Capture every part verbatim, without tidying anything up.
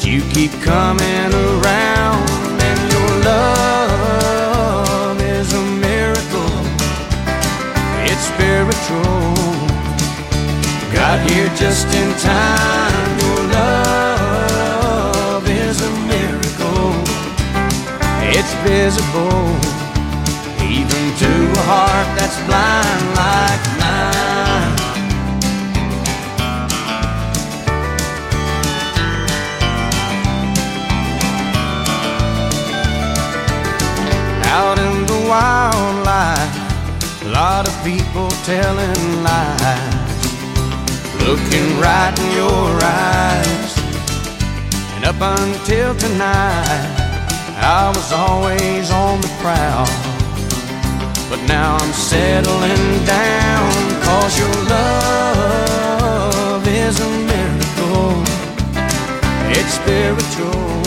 You keep coming around, and your love is a miracle. It's spiritual. Got here just in time. Your love is a miracle. It's visible, even to a heart that's blind like mine. Out in the wildlife, a lot of people telling lies, looking right in your eyes. And up until tonight, I was always on the prowl, but now I'm settling down, 'cause your love is a miracle. It's spiritual,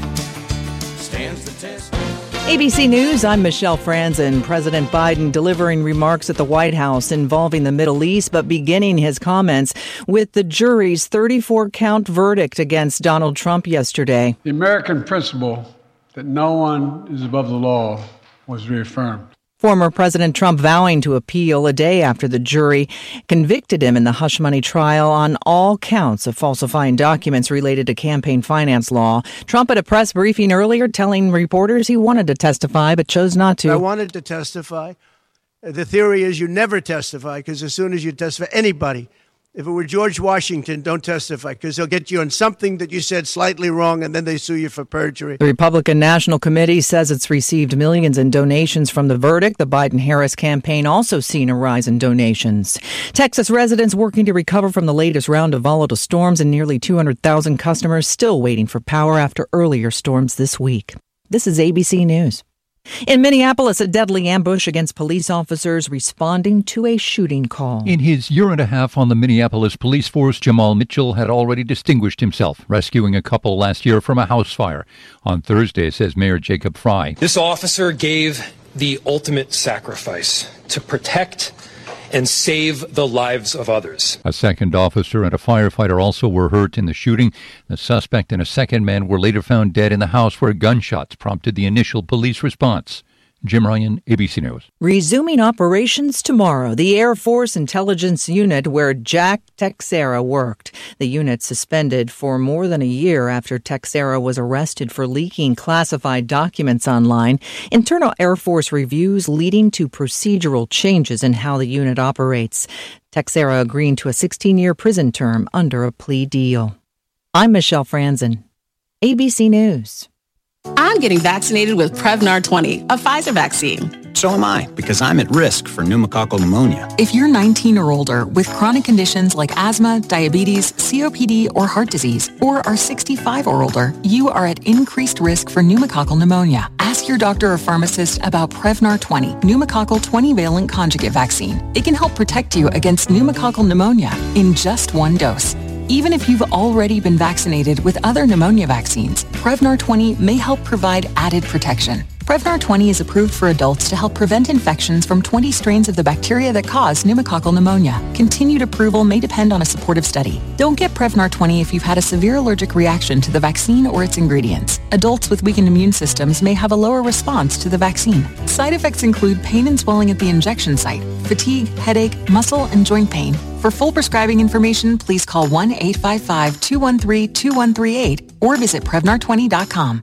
stands the test. A B C News, I'm Michelle Franzen. President Biden delivering remarks at the White House involving the Middle East, but beginning his comments with the jury's thirty-four count verdict against Donald Trump yesterday. The American principle that no one is above the law was reaffirmed. Former President Trump vowing to appeal a day after the jury convicted him in the hush money trial on all counts of falsifying documents related to campaign finance law. Trump at a press briefing earlier telling reporters he wanted to testify but chose not to. I wanted to testify. The theory is you never testify, because as soon as you testify, anybody, if it were George Washington, don't testify, because they'll get you on something that you said slightly wrong, and then they sue you for perjury. The Republican National Committee says it's received millions in donations from the verdict. The Biden-Harris campaign also seen a rise in donations. Texas residents working to recover from the latest round of volatile storms, and nearly two hundred thousand customers still waiting for power after earlier storms this week. This is A B C News. In Minneapolis, a deadly ambush against police officers responding to a shooting call. In his year and a half on the Minneapolis police force, Jamal Mitchell had already distinguished himself, rescuing a couple last year from a house fire. On Thursday, says Mayor Jacob Fry. This officer gave the ultimate sacrifice to protect and save the lives of others. A second officer and a firefighter also were hurt in the shooting. The suspect and a second man were later found dead in the house where gunshots prompted the initial police response. Jim Ryan, A B C News. Resuming operations tomorrow, the Air Force Intelligence Unit where Jack Teixeira worked. The unit suspended for more than a year after Teixeira was arrested for leaking classified documents online. Internal Air Force reviews leading to procedural changes in how the unit operates. Teixeira agreeing to a sixteen-year prison term under a plea deal. I'm Michelle Franzen, A B C News. I'm getting vaccinated with Prevnar twenty, a Pfizer vaccine. So am I, because I'm at risk for pneumococcal pneumonia. If you're nineteen or older with chronic conditions like asthma, diabetes, C O P D, or heart disease, or are sixty-five or older, you are at increased risk for pneumococcal pneumonia. Ask your doctor or pharmacist about Prevnar twenty, pneumococcal twenty-valent conjugate vaccine. It can help protect you against pneumococcal pneumonia in just one dose. Even if you've already been vaccinated with other pneumonia vaccines, Prevnar twenty may help provide added protection. Prevnar twenty is approved for adults to help prevent infections from twenty strains of the bacteria that cause pneumococcal pneumonia. Continued approval may depend on a supportive study. Don't get Prevnar twenty if you've had a severe allergic reaction to the vaccine or its ingredients. Adults with weakened immune systems may have a lower response to the vaccine. Side effects include pain and swelling at the injection site, fatigue, headache, muscle, and joint pain. For full prescribing information, please call one eight five five, two one three, two one three eight or visit Prevnar twenty dot com.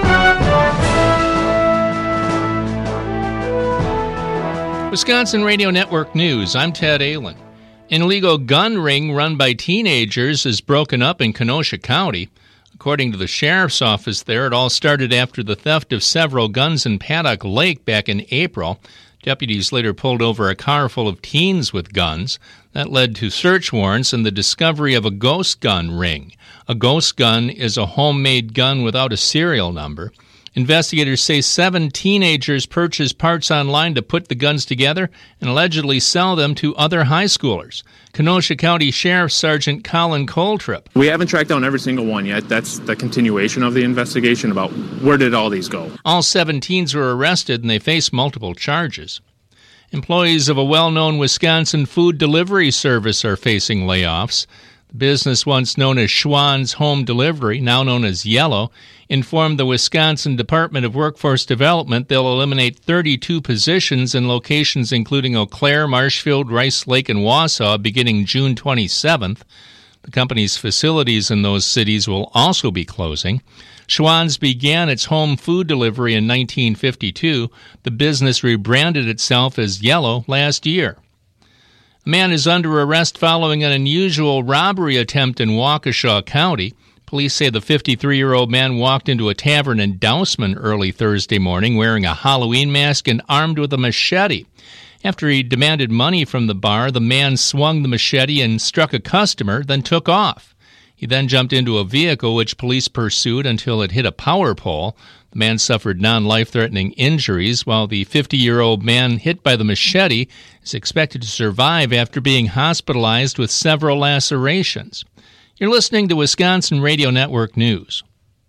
Wisconsin Radio Network News, I'm Ted Allen. An illegal gun ring run by teenagers is broken up in Kenosha County. According to the sheriff's office there, it all started after the theft of several guns in Paddock Lake back in April. Deputies later pulled over a car full of teens with guns. That led to search warrants and the discovery of a ghost gun ring. A ghost gun is a homemade gun without a serial number. Investigators say seven teenagers purchased parts online to put the guns together and allegedly sell them to other high schoolers. Kenosha County Sheriff Sergeant Colin Coltrip. We haven't tracked down every single one yet. That's the continuation of the investigation about where did all these go. All seven teens were arrested and they face multiple charges. Employees of a well-known Wisconsin food delivery service are facing layoffs. The business, once known as Schwann's Home Delivery, now known as Yellow, informed the Wisconsin Department of Workforce Development they'll eliminate thirty-two positions in locations including Eau Claire, Marshfield, Rice Lake, and Wausau beginning June twenty-seventh. The company's facilities in those cities will also be closing. Schwann's began its home food delivery in nineteen fifty-two. The business rebranded itself as Yellow last year. A man is under arrest following an unusual robbery attempt in Waukesha County. Police say the fifty-three-year-old man walked into a tavern in Dousman early Thursday morning wearing a Halloween mask and armed with a machete. After he demanded money from the bar, the man swung the machete and struck a customer, then took off. He then jumped into a vehicle which police pursued until it hit a power pole. The man suffered non-life-threatening injuries, while the fifty-year-old man hit by the machete is expected to survive after being hospitalized with several lacerations. You're listening to Wisconsin Radio Network News.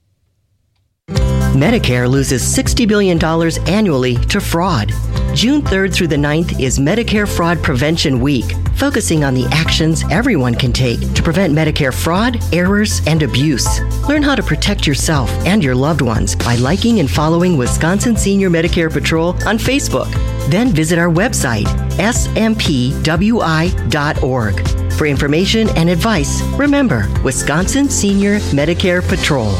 Medicare loses sixty billion dollars annually to fraud. June third through the ninth is Medicare Fraud Prevention Week, focusing on the actions everyone can take to prevent Medicare fraud, errors, and abuse. Learn how to protect yourself and your loved ones by liking and following Wisconsin Senior Medicare Patrol on Facebook. Then visit our website, S M P W I dot org. For information and advice, remember Wisconsin Senior Medicare Patrol.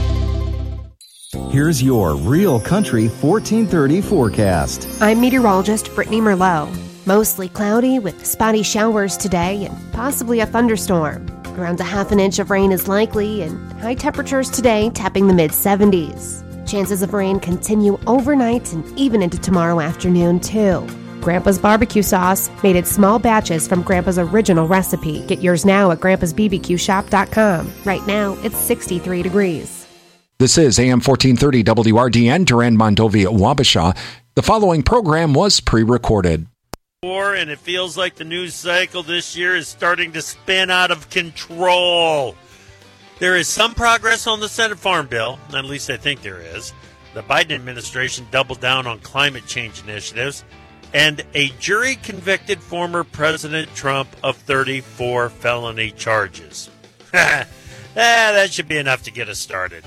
Here's your Real Country fourteen thirty forecast. I'm meteorologist Brittany Merlot. Mostly cloudy with spotty showers today and possibly a thunderstorm. Around a half an inch of rain is likely and high temperatures today tapping the mid seventies. Chances of rain continue overnight and even into tomorrow afternoon too. Grandpa's barbecue sauce, made in small batches from Grandpa's original recipe. Get yours now at grandpas b b q shop dot com. Right now, it's sixty-three degrees. This is A M fourteen thirty W R D N, Durand Mondovi at Wabasha. The following program was pre-recorded. And it feels like the news cycle this year is starting to spin out of control. There is some progress on the Senate Farm Bill, at least I think there is. The Biden administration doubled down on climate change initiatives, and a jury convicted former President Trump of thirty-four felony charges. ah, that should be enough to get us started.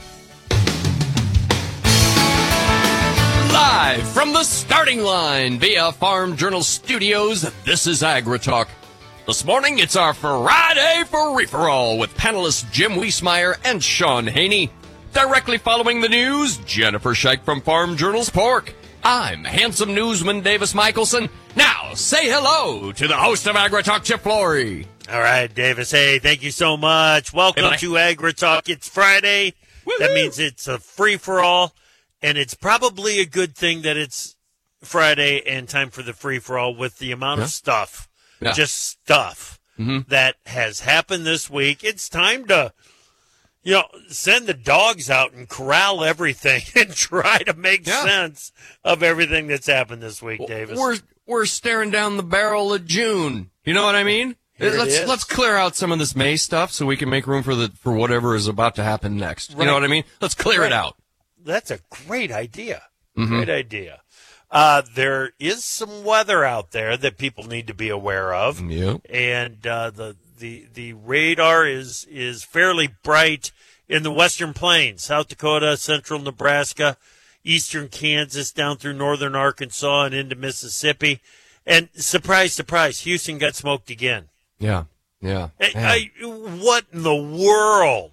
Live from the starting line via Farm Journal Studios, this is AgriTalk. This morning, it's our Friday Free-for-All with panelists Jim Wiesmeyer and Sean Haney. Directly following the news, Jennifer Scheich from Farm Journal's Pork. I'm handsome newsman Davis Michelson. Now, say hello to the host of AgriTalk, Chip Flory. All right, Davis. Hey, thank you so much. Welcome hey, to AgriTalk. It's Friday. Woo-hoo. That means it's a free-for-all. And it's probably a good thing that it's Friday and time for the free-for-all with the amount yeah. of stuff, yeah. just stuff, mm-hmm. that has happened this week. It's time to, you know, send the dogs out and corral everything and try to make yeah. sense of everything that's happened this week, Davis. We're we're staring down the barrel of June. You know what I mean? Here let's it is. let's clear out some of this May stuff so we can make room for the for whatever is about to happen next. Right. You know what I mean? Let's clear right. it out. That's a great idea. Mm-hmm. Great idea. Uh, there is some weather out there that people need to be aware of. Yep. And uh, the, the the radar is is fairly bright in the western plains, South Dakota, central Nebraska, eastern Kansas, down through northern Arkansas and into Mississippi. And surprise, surprise, Houston got smoked again. Yeah, yeah. I, I, what in the world?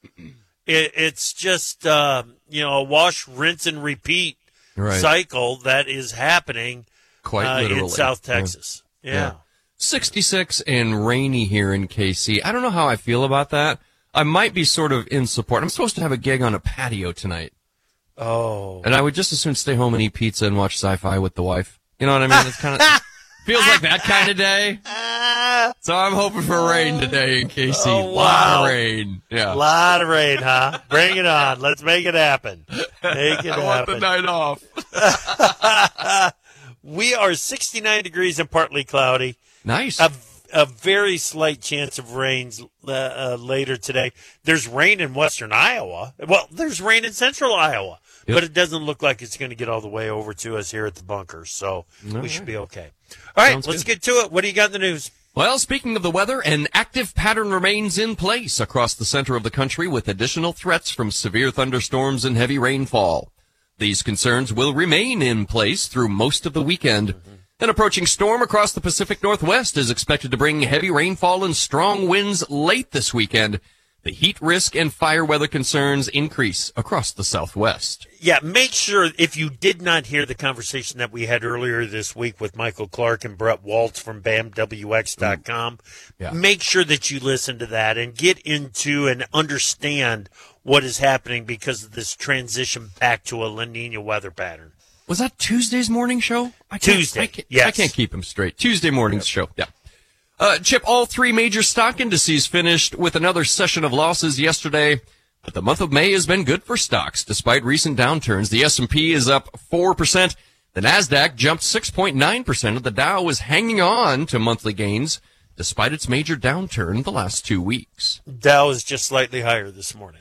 It, it's just, uh, you know, a wash, rinse, and repeat right. cycle that is happening Quite uh, literally. in South Texas. Yeah. yeah. sixty-six and rainy here in K C. I don't know how I feel about that. I might be sort of in support. I'm supposed to have a gig on a patio tonight. Oh. And I would just as soon stay home and eat pizza and watch sci-fi with the wife. You know what I mean? It's kind of feels like that kind of day. So I'm hoping for rain today in K C. Oh, wow. A lot of rain. Yeah. A lot of rain, huh? Bring it on. Let's make it happen. Make it I happen. want the night off. We are sixty-nine degrees and partly cloudy. Nice. A, a very slight chance of rains uh, uh, later today. There's rain in western Iowa. Well, there's rain in central Iowa. Yep. But it doesn't look like it's going to get all the way over to us here at the bunker. So all we right. should be okay. All right, Sounds let's good. get to it. What do you got in the news? Well, speaking of the weather, an active pattern remains in place across the center of the country with additional threats from severe thunderstorms and heavy rainfall. These concerns will remain in place through most of the weekend. Mm-hmm. An approaching storm across the Pacific Northwest is expected to bring heavy rainfall and strong winds late this weekend. The heat risk and fire weather concerns increase across the Southwest. Yeah, make sure, if you did not hear the conversation that we had earlier this week with Michael Clark and Brett Waltz from B A M W X dot com, yeah. make sure that you listen to that and get into and understand what is happening because of this transition back to a La Nina weather pattern. Was that Tuesday's morning show? I Tuesday, I can't, yes. I can't keep them straight. Tuesday morning's yep. show, yeah. Uh, Chip, all three major stock indices finished with another session of losses yesterday, but the month of May has been good for stocks despite recent downturns. The S and P is up four percent. The NASDAQ jumped six point nine percent, and the Dow is hanging on to monthly gains despite its major downturn the last two weeks. Dow is just slightly higher this morning.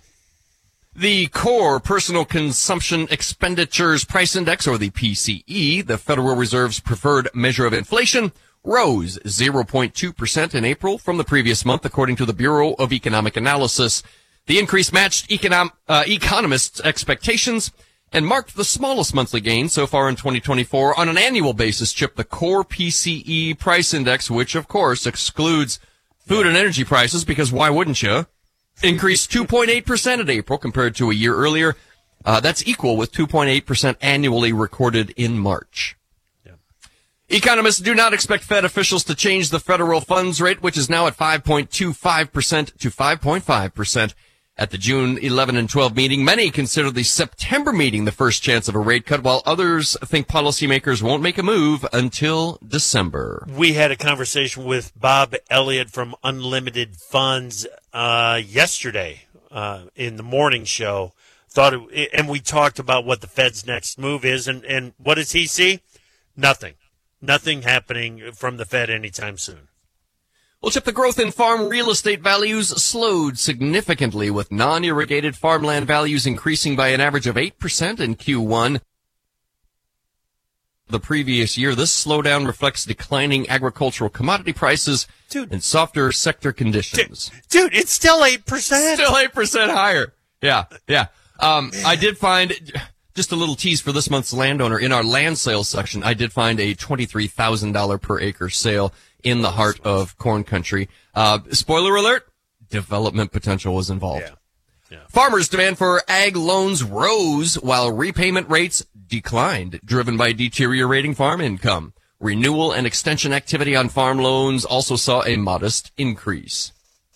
The Core Personal Consumption Expenditures Price Index, or the P C E, the Federal Reserve's preferred measure of inflation, rose zero point two percent in April from the previous month, according to the Bureau of Economic Analysis. The increase matched econom- uh, economists' expectations and marked the smallest monthly gain so far in twenty twenty-four. On an annual basis, Chip, the Core P C E Price Index, which of course excludes food and energy prices, because why wouldn't you, increased two point eight percent in April compared to a year earlier. Uh, that's equal with two point eight percent annually recorded in March. Economists do not expect Fed officials to change the federal funds rate, which is now at five point two five percent to five point five percent at the June eleventh and twelfth meeting. Many consider the September meeting the first chance of a rate cut, while others think policymakers won't make a move until December. We had a conversation with Bob Elliott from Unlimited Funds uh, yesterday uh, in the morning show. Thought it, and we talked about what the Fed's next move is, and, and what does he see? Nothing. Nothing happening from the Fed anytime soon. Well, Chip, the growth in farm real estate values slowed significantly, with non-irrigated farmland values increasing by an average of eight percent in Q one. The previous year, this slowdown reflects declining agricultural commodity prices dude, and softer sector conditions. Dude, dude, it's still eight percent. Still eight percent higher. Yeah, yeah. Um, I did find... Just a little tease for this month's landowner. In our land sales section, I did find a twenty-three thousand dollars per acre sale in the heart of corn country. Uh, spoiler alert, development potential was involved. Yeah. Yeah. Farmers' demand for ag loans rose while repayment rates declined, driven by deteriorating farm income. Renewal and extension activity on farm loans also saw a modest increase.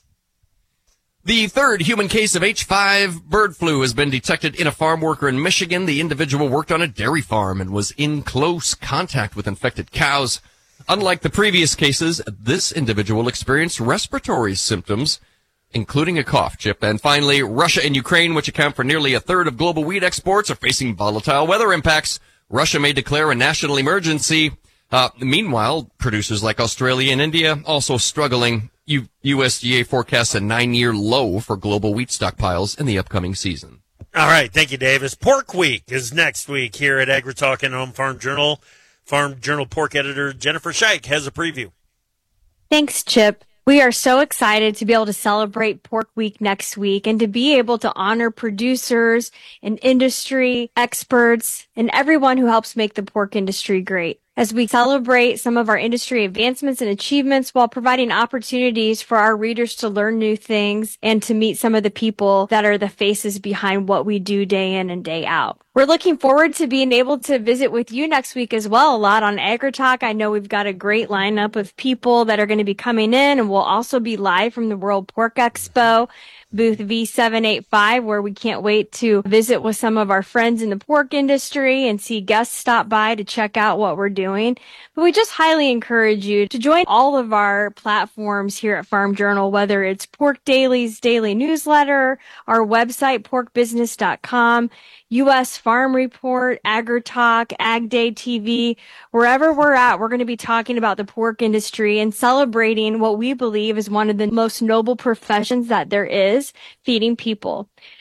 The third human case of H five bird flu has been detected in a farm worker in Michigan. The individual worked on a dairy farm and was in close contact with infected cows. Unlike the previous cases, this individual experienced respiratory symptoms, including a cough, Chip. And finally, Russia and Ukraine, which account for nearly a third of global wheat exports, are facing volatile weather impacts. Russia may declare a national emergency. Uh, meanwhile, producers like Australia and India also struggling. U- USDA forecasts a nine-year low for global wheat stockpiles in the upcoming season. All right, thank you, Davis. Pork Week is next week here at AgriTalk and Home Farm Journal. Farm Journal pork editor Jennifer Scheich has a preview. Thanks, Chip. We are so excited to be able to celebrate Pork Week next week and to be able to honor producers and industry experts and everyone who helps make the pork industry great, as we celebrate some of our industry advancements and achievements while providing opportunities for our readers to learn new things and to meet some of the people that are the faces behind what we do day in and day out. We're looking forward to being able to visit with you next week as well, a lot on AgriTalk. I know we've got a great lineup of people that are going to be coming in, and we'll also be live from the World Pork Expo, booth V seven eighty-five, where we can't wait to visit with some of our friends in the pork industry and see guests stop by to check out what we're doing. But we just highly encourage you to join all of our platforms here at Farm Journal, whether it's Pork Daily's daily newsletter, our website, pork business dot com, U S Farm Report, AgriTalk, Ag Day T V. Wherever we're at, we're going to be talking about the pork industry and celebrating what we believe is one of the most noble professions that there is, feeding people.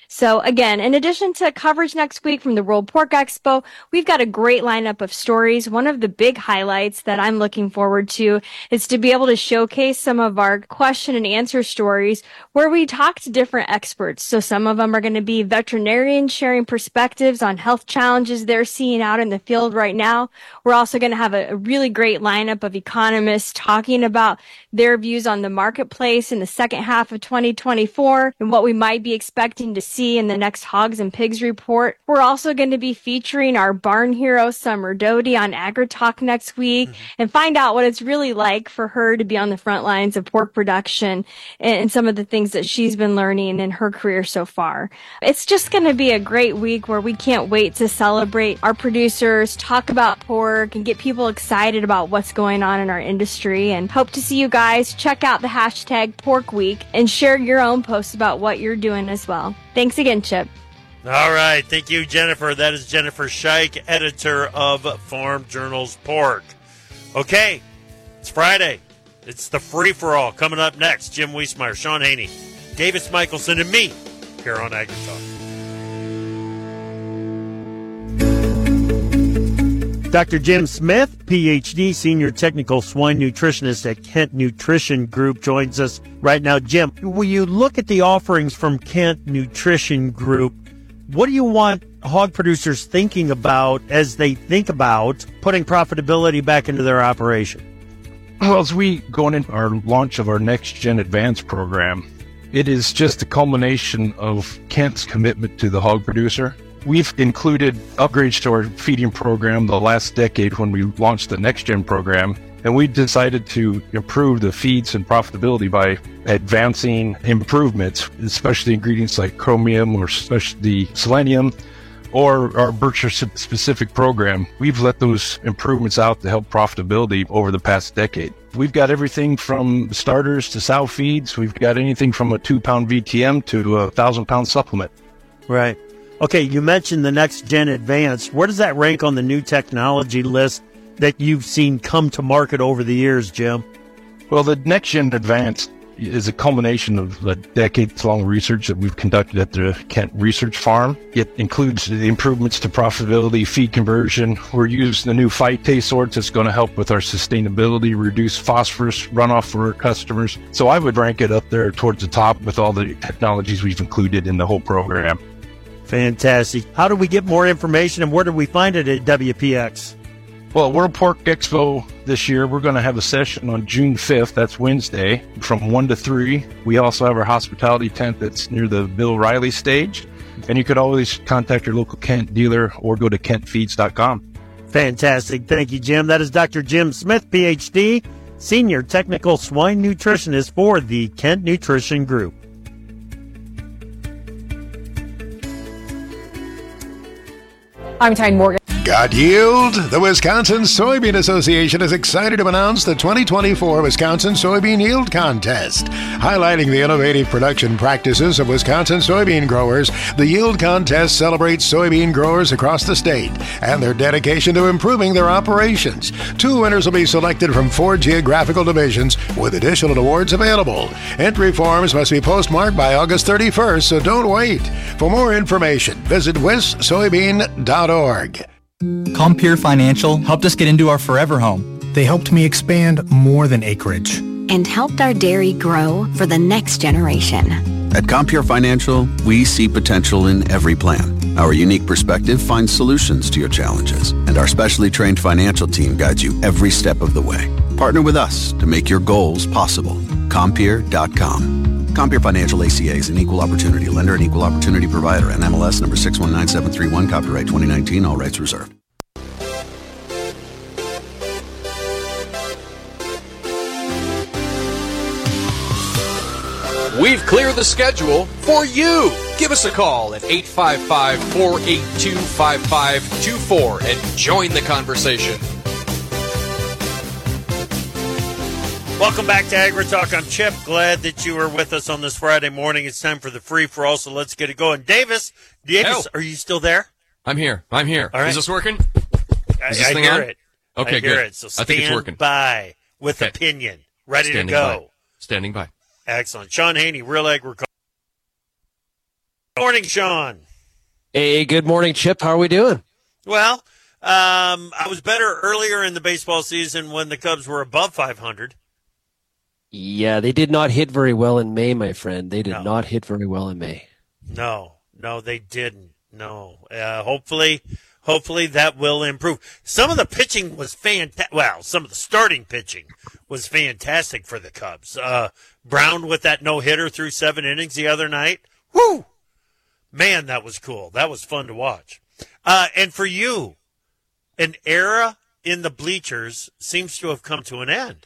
So again, in addition to coverage next week from the World Pork Expo, we've got a great lineup of stories. One of the big highlights that I'm looking forward to is to be able to showcase some of our question and answer stories where we talk to different experts. So some of them are going to be veterinarians sharing perspectives on health challenges they're seeing out in the field right now. We're also going to have a, a really great lineup of economists talking about their views on the marketplace in the second half of twenty twenty-four and what we might be expecting to see in the next Hogs and Pigs report. We're also going to be featuring our barn hero, Summer Doty, on AgriTalk next week mm-hmm. and find out what it's really like for her to be on the front lines of pork production and, and some of the things that she's been learning in her career so far. It's just going to be a great week where we can't wait to celebrate our producers, talk about pork, and get people excited about what's going on in our industry. And hope to see you guys. Check out the hashtag Pork Week and share your own posts about what you're doing as well. Thanks again, Chip. All right. Thank you, Jennifer. That is Jennifer Scheich, editor of Farm Journal's Pork. Okay. It's Friday. It's the free-for-all. Coming up next, Jim Wiesmeyer, Sean Haney, Davis Michelson, and me here on AgriTalk. Doctor Jim Smith, P H D, Senior Technical Swine Nutritionist at Kent Nutrition Group, joins us right now. Jim, when you look at the offerings from Kent Nutrition Group, what do you want hog producers thinking about as they think about putting profitability back into their operation? Well, as we go into our launch of our Next Gen Advance program, it is just a culmination of Kent's commitment to the hog producer. We've included upgrades to our feeding program the last decade when we launched the Next Gen program, and we decided to improve the feeds and profitability by advancing improvements, especially ingredients like chromium or especially selenium, or our Berkshire-specific program. We've let those improvements out to help profitability over the past decade. We've got everything from starters to sow feeds. We've got anything from a two-pound V T M to a one thousand-pound supplement. Right. Okay, you mentioned the Next Gen Advanced. Where does that rank on the new technology list that you've seen come to market over the years, Jim? Well, the Next Gen Advanced is a culmination of a decades-long research that we've conducted at the Kent Research Farm. It includes the improvements to profitability, feed conversion. We're using the new Phytase sorts that's going to help with our sustainability, reduce phosphorus runoff for our customers. So I would rank it up there towards the top with all the technologies we've included in the whole program. Fantastic. How do we get more information, and where do we find it at W P X? Well, World Pork Expo this year, we're going to have a session on June fifth. That's Wednesday from one to three. We also have our hospitality tent that's near the Bill Riley stage. And you could always contact your local Kent dealer or go to kent feeds dot com. Fantastic. Thank you, Jim. That is Doctor Jim Smith, P H D, Senior Technical Swine Nutritionist for the Kent Nutrition Group. I'm Tyne Morgan. Got yield? The Wisconsin Soybean Association is excited to announce the twenty twenty-four Wisconsin Soybean Yield Contest. Highlighting the innovative production practices of Wisconsin soybean growers, the Yield Contest celebrates soybean growers across the state and their dedication to improving their operations. Two winners will be selected from four geographical divisions with additional awards available. Entry forms must be postmarked by August thirty-first, so don't wait. For more information, visit wis soybean dot org. Compeer Financial helped us get into our forever home. They helped me expand more than acreage. And helped our dairy grow for the next generation. At Compeer Financial, we see potential in every plan. Our unique perspective finds solutions to your challenges, and our specially trained financial team guides you every step of the way. Partner with us to make your goals possible. Compeer dot com. Compeer Financial A C A is an equal opportunity lender and equal opportunity provider. N M L S number six one nine seven three one. Copyright twenty nineteen. All rights reserved. We've cleared the schedule for you. Give us a call at eight five five, four eight two, five five two four and join the conversation. Welcome back to AgriTalk. I'm Chip. Glad that you are with us on this Friday morning. It's time for the free-for-all, so let's get it going. Davis, Davis, oh. are you still there? I'm here. I'm here. All right. Is this working? I, Is this I thing hear on? it. Okay, I hear good. it. So I think it's working. stand by with okay. opinion, ready Standing to go. By. Standing by. Excellent. Sean Haney, Real Agriculture. Morning, Sean. Hey, good morning, Chip. How are we doing? Well, um, I was better earlier in the baseball season when the Cubs were above five hundred. Yeah, they did not hit very well in May, my friend. They did No. not hit very well in May. No, no, they didn't. No. Uh, hopefully, hopefully that will improve. Some of the pitching was fantastic. Well, some of the starting pitching was fantastic for the Cubs. Uh, Brown with that no-hitter through seven innings the other night. Woo! Man, that was cool. That was fun to watch. Uh, and for you, an era in the bleachers seems to have come to an end.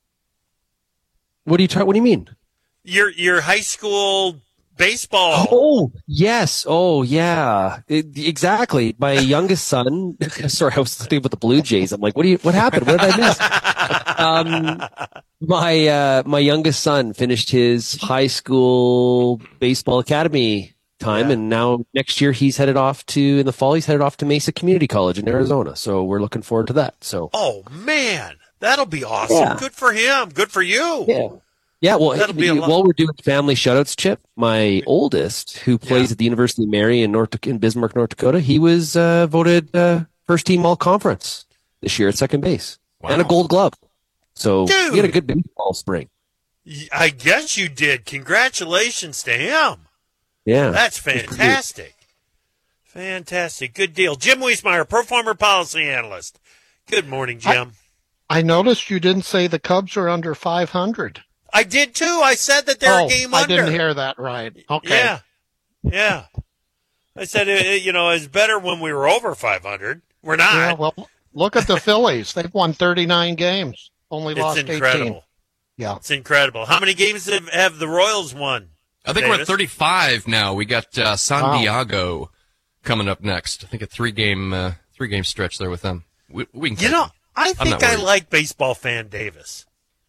What do you try? What do you mean? Your your high school baseball. Oh, yes. Oh, yeah. It- exactly. My youngest son. Sorry, I was thinking about the Blue Jays. I'm like, what do you? What happened? What did I miss? um, my uh, my youngest son finished his high school baseball academy time, Yeah. and now next year he's headed off to in the fall. He's headed off to Mesa Community College in Arizona. So we're looking forward to that. So. Oh man, that'll be awesome. Yeah. Good for him. Good for you. Yeah. Yeah, well, That'll be a lot- while we're doing family shoutouts, Chip, my oldest, who plays at the University of Mary in North in Bismarck, North Dakota, he was uh, voted uh, first team all conference this year at second base and a Gold Glove. So Dude. he had a good baseball spring. I guess you did. Congratulations to him. Yeah, That's fantastic. Fantastic. Good deal. Jim Wiesmeyer, Pro Farmer Policy Analyst. Good morning, Jim. I noticed you didn't say the Cubs are under five hundred. I did too. I said that they're oh, a game I under. didn't hear that right. Okay. Yeah. Yeah. I said, uh, you know, it's better when we were over five hundred. We're not. Yeah, well, look at the Phillies. They've won thirty-nine games, only It's lost incredible. eighteen. Yeah. It's incredible. How many games have, have the Royals won? I think we're at Davis? thirty-five now. We got uh, San Wow. Diego coming up next. I think a three game uh, three game stretch there with them. We, we can. You catch know, them. I I'm think not I worried. like baseball fan Davis.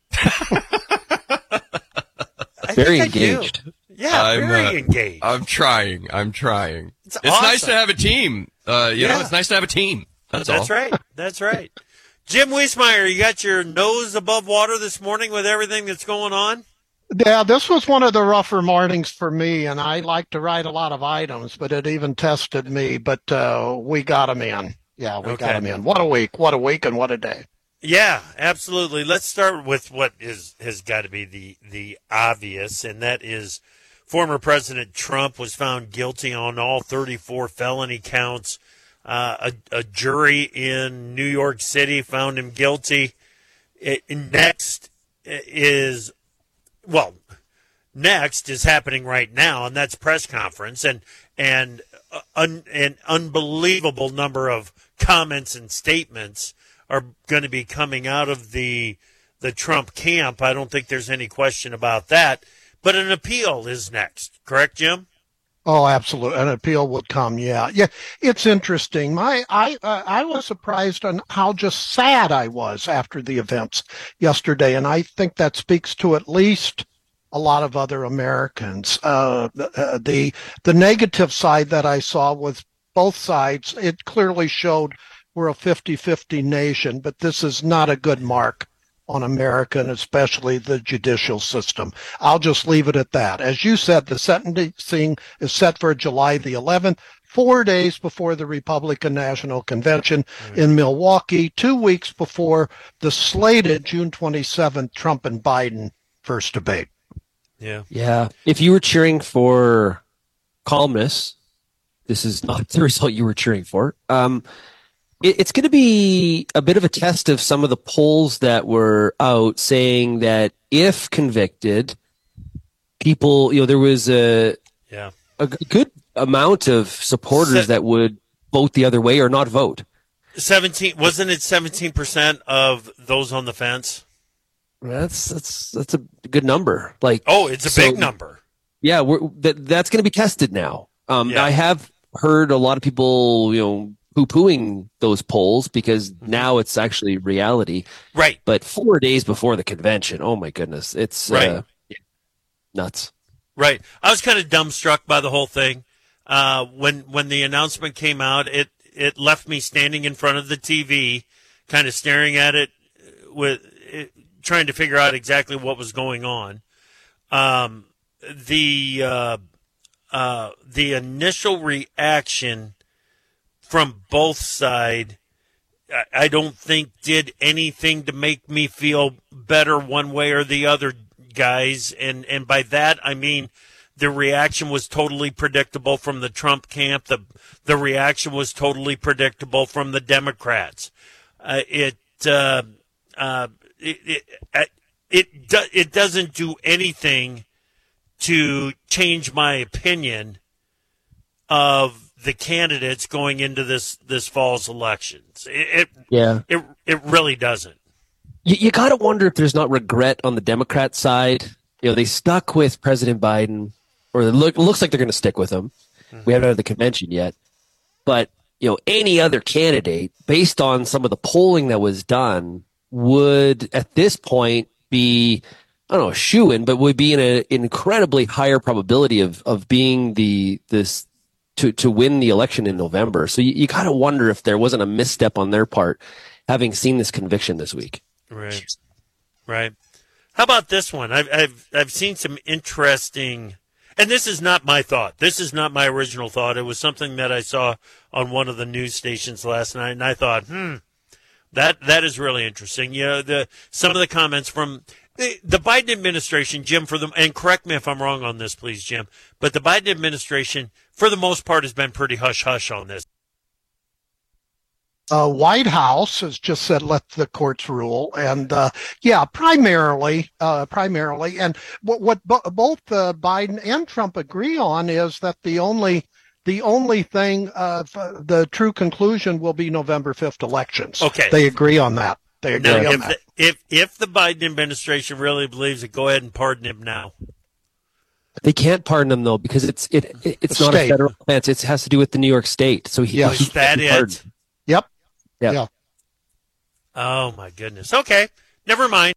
I Very think I do. engaged. Yeah, I'm, very uh, engaged. I'm trying. I'm trying. It's It's, nice awesome. to have a team. Uh, you know, Yeah. it's nice to have a team. That's, That's all. right. That's right. Jim Wiesmeyer, you got your nose above water this morning with everything that's going on? Yeah, this was one of the rougher mornings for me, and I like to write a lot of items, but it even tested me. But uh, we got them in. Yeah, we Okay. got them in. What a week. What a week and what a day. Yeah, absolutely. Let's start with what is has got to be the the obvious, and that is former President Trump was found guilty on all thirty-four felony counts. Uh, a, a jury in New York City found him guilty. It, next is, well, next is happening right now, and that's press conference, and and uh, un, an unbelievable number of comments and statements are going to be coming out of the the Trump camp. I don't think there's any question about that. But an appeal is next, correct, Jim? Oh, absolutely. An appeal would come. Yeah. Yeah. It's interesting. My, I, uh, I was surprised on how just sad I was after the events yesterday. And I think that speaks to at least a lot of other Americans. Uh, the, the, the negative side that I saw was both sides. It clearly showed we're a fifty-fifty nation, but this is not a good mark on America, and especially the judicial system. I'll just leave it at that. As you said, the sentencing is set for July the eleventh, four days before the Republican National Convention in Milwaukee, two weeks before the slated June twenty-seventh Trump and Biden first debate. Yeah. Yeah. If you were cheering for calmness, this is not the result you were cheering for. Um, it, it's going to be a bit of a test of some of the polls that were out saying that if convicted, people, you know, there was a, yeah. a g- good amount of supporters Se- that would vote the other way or not vote. seventeen wasn't it seventeen percent of those on the fence? That's that's that's a good number. Like, oh, it's a so- big number. Yeah, we're, that that's going to be tested now. Um, Yeah. I have heard a lot of people, you know, poo-pooing those polls because now it's actually reality. Right. But four days before the convention, oh my goodness, it's Right. uh, nuts. Right. I was kind of dumbstruck by the whole thing. Uh, when when the announcement came out, it it left me standing in front of the T V, kind of staring at it, with it, trying to figure out exactly what was going on. Um, the uh, uh, the initial reaction from both sides, I, I don't think did anything to make me feel better one way or the other, guys. And, and by that, I mean the reaction was totally predictable from the Trump camp. The, the reaction was totally predictable from the Democrats. Uh, it, uh, uh, it, it, it, do, it doesn't do anything to change my opinion of the candidates going into this, this fall's elections. It, it yeah, it it really doesn't. You, you got to wonder if there's not regret on the Democrat side. You know, they stuck with President Biden, or it look, looks like they're going to stick with him. Mm-hmm. We haven't had the convention yet, but you know, any other candidate, based on some of the polling that was done, would at this point be, I don't know, shoo-in, but would be in an incredibly higher probability of of being the this to to win the election in November. So you, you got to wonder if there wasn't a misstep on their part, having seen this conviction this week. Right, right. How about this one? I've I've I've seen some interesting, and this is not my thought. This is not my original thought. It was something that I saw on one of the news stations last night, and I thought, hmm, that that is really interesting. You know, the some of the comments from the, the Biden administration, Jim, for them, and correct me if I'm wrong on this, please, Jim, but the Biden administration, for the most part, has been pretty hush-hush on this. Uh, White House has just said, let the courts rule. And, uh, yeah, primarily, uh, primarily. And what, what bo- both uh, Biden and Trump agree on is that the only, the only thing, uh, the true conclusion will be November fifth elections. Okay. They agree on that. They agree now, on if that. The, if, if the Biden administration really believes it, go ahead and pardon him now. They can't pardon him though, because it's, it, it it's The not state. a federal offense. It has to do with the New York state. So he, Yes. he Is that can't be it? pardoned. Yep. Yeah. Yeah. Oh, my goodness. Okay. Never mind.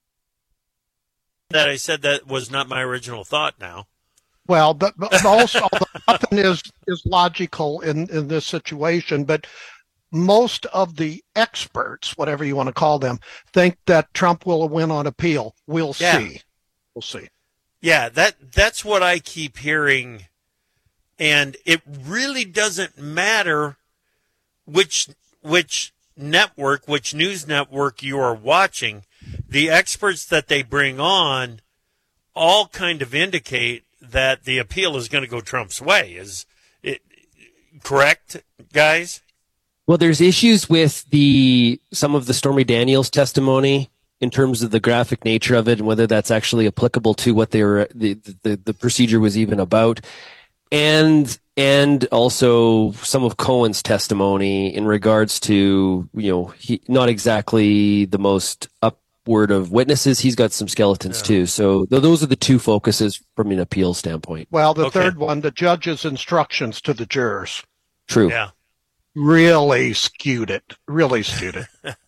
That I said that was not my original thought now. Well, but, but also nothing is, is logical in, in this situation, but most of the experts, whatever you want to call them, think that Trump will win on appeal. We'll Yeah. see. We'll see. Yeah, that that's what I keep hearing. And it really doesn't matter which which network, which news network you are watching. The experts that they bring on all kind of indicate that the appeal is going to go Trump's way. Is it correct, guys? Well, there's issues with the some of the Stormy Daniels testimony in terms of the graphic nature of it and whether that's actually applicable to what they were the the, the procedure was even about, and and also some of Cohen's testimony in regards to, you know, he not exactly the most upward of witnesses. He's got some skeletons Yeah. too. So th- those are the two focuses from an appeal standpoint. Well, the Okay. third one, the judge's instructions to the jurors, True. Yeah. really skewed it. Really skewed it.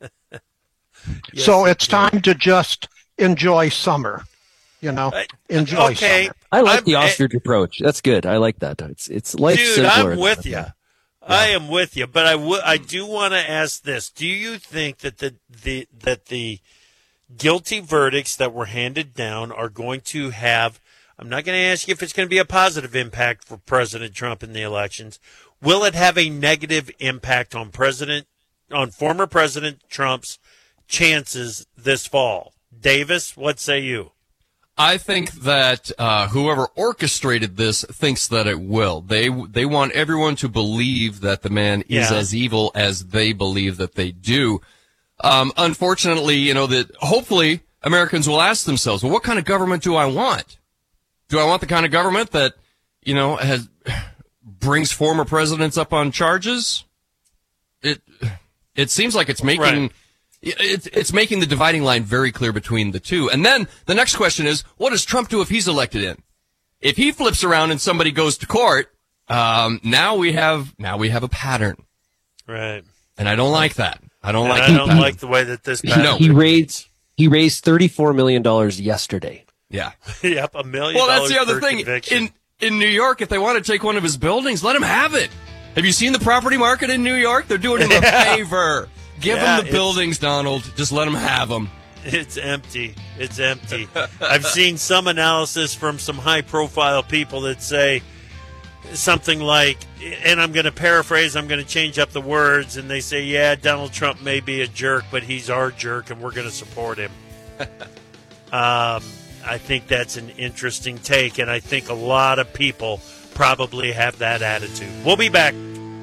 Yes, so it it's did. time to just enjoy summer. You know, I- enjoy okay. summer. I like I'm- the ostrich approach. That's good. I like that. It's it's life Dude, simpler. I'm with you. I am with you, but I would I do want to ask this: do you think that the, the that the guilty verdicts that were handed down are going to have? I'm not going to ask you if it's going to be a positive impact for President Trump in the elections. Will it have a negative impact on President on former President Trump's chances this fall? Davis, what say you? I think that uh, whoever orchestrated this thinks that it will. They they want everyone to believe that the man is Yeah. as evil as they believe that they do. Um, unfortunately, you know, that hopefully Americans will ask themselves, well, what kind of government do I want? Do I want the kind of government that, you know, has brings former presidents up on charges? It it seems like it's making. Right. It's, it's making the dividing line very clear between the two. And then the next question is, what does Trump do if he's elected in? If he flips around and somebody goes to court, um, now we have now we have a pattern. Right. And I don't like that. I don't And like I don't that. like the way that this. He, pattern he raised he raised thirty-four million dollars yesterday. Yeah. Yep, a million. Well, that's the dollars other per thing. conviction. In in New York, if they want to take one of his buildings, let him have it. Have you seen the property market in New York? They're doing him a favor. Give Yeah, him the it's- buildings, Donald. Just let him have them. It's empty. It's empty. I've seen some analysis from some high-profile people that say something like, and I'm going to paraphrase, I'm going to change up the words, and they say, yeah, Donald Trump may be a jerk, but he's our jerk, and we're going to support him. um, I think that's an interesting take, and I think a lot of people probably have that attitude. We'll be back.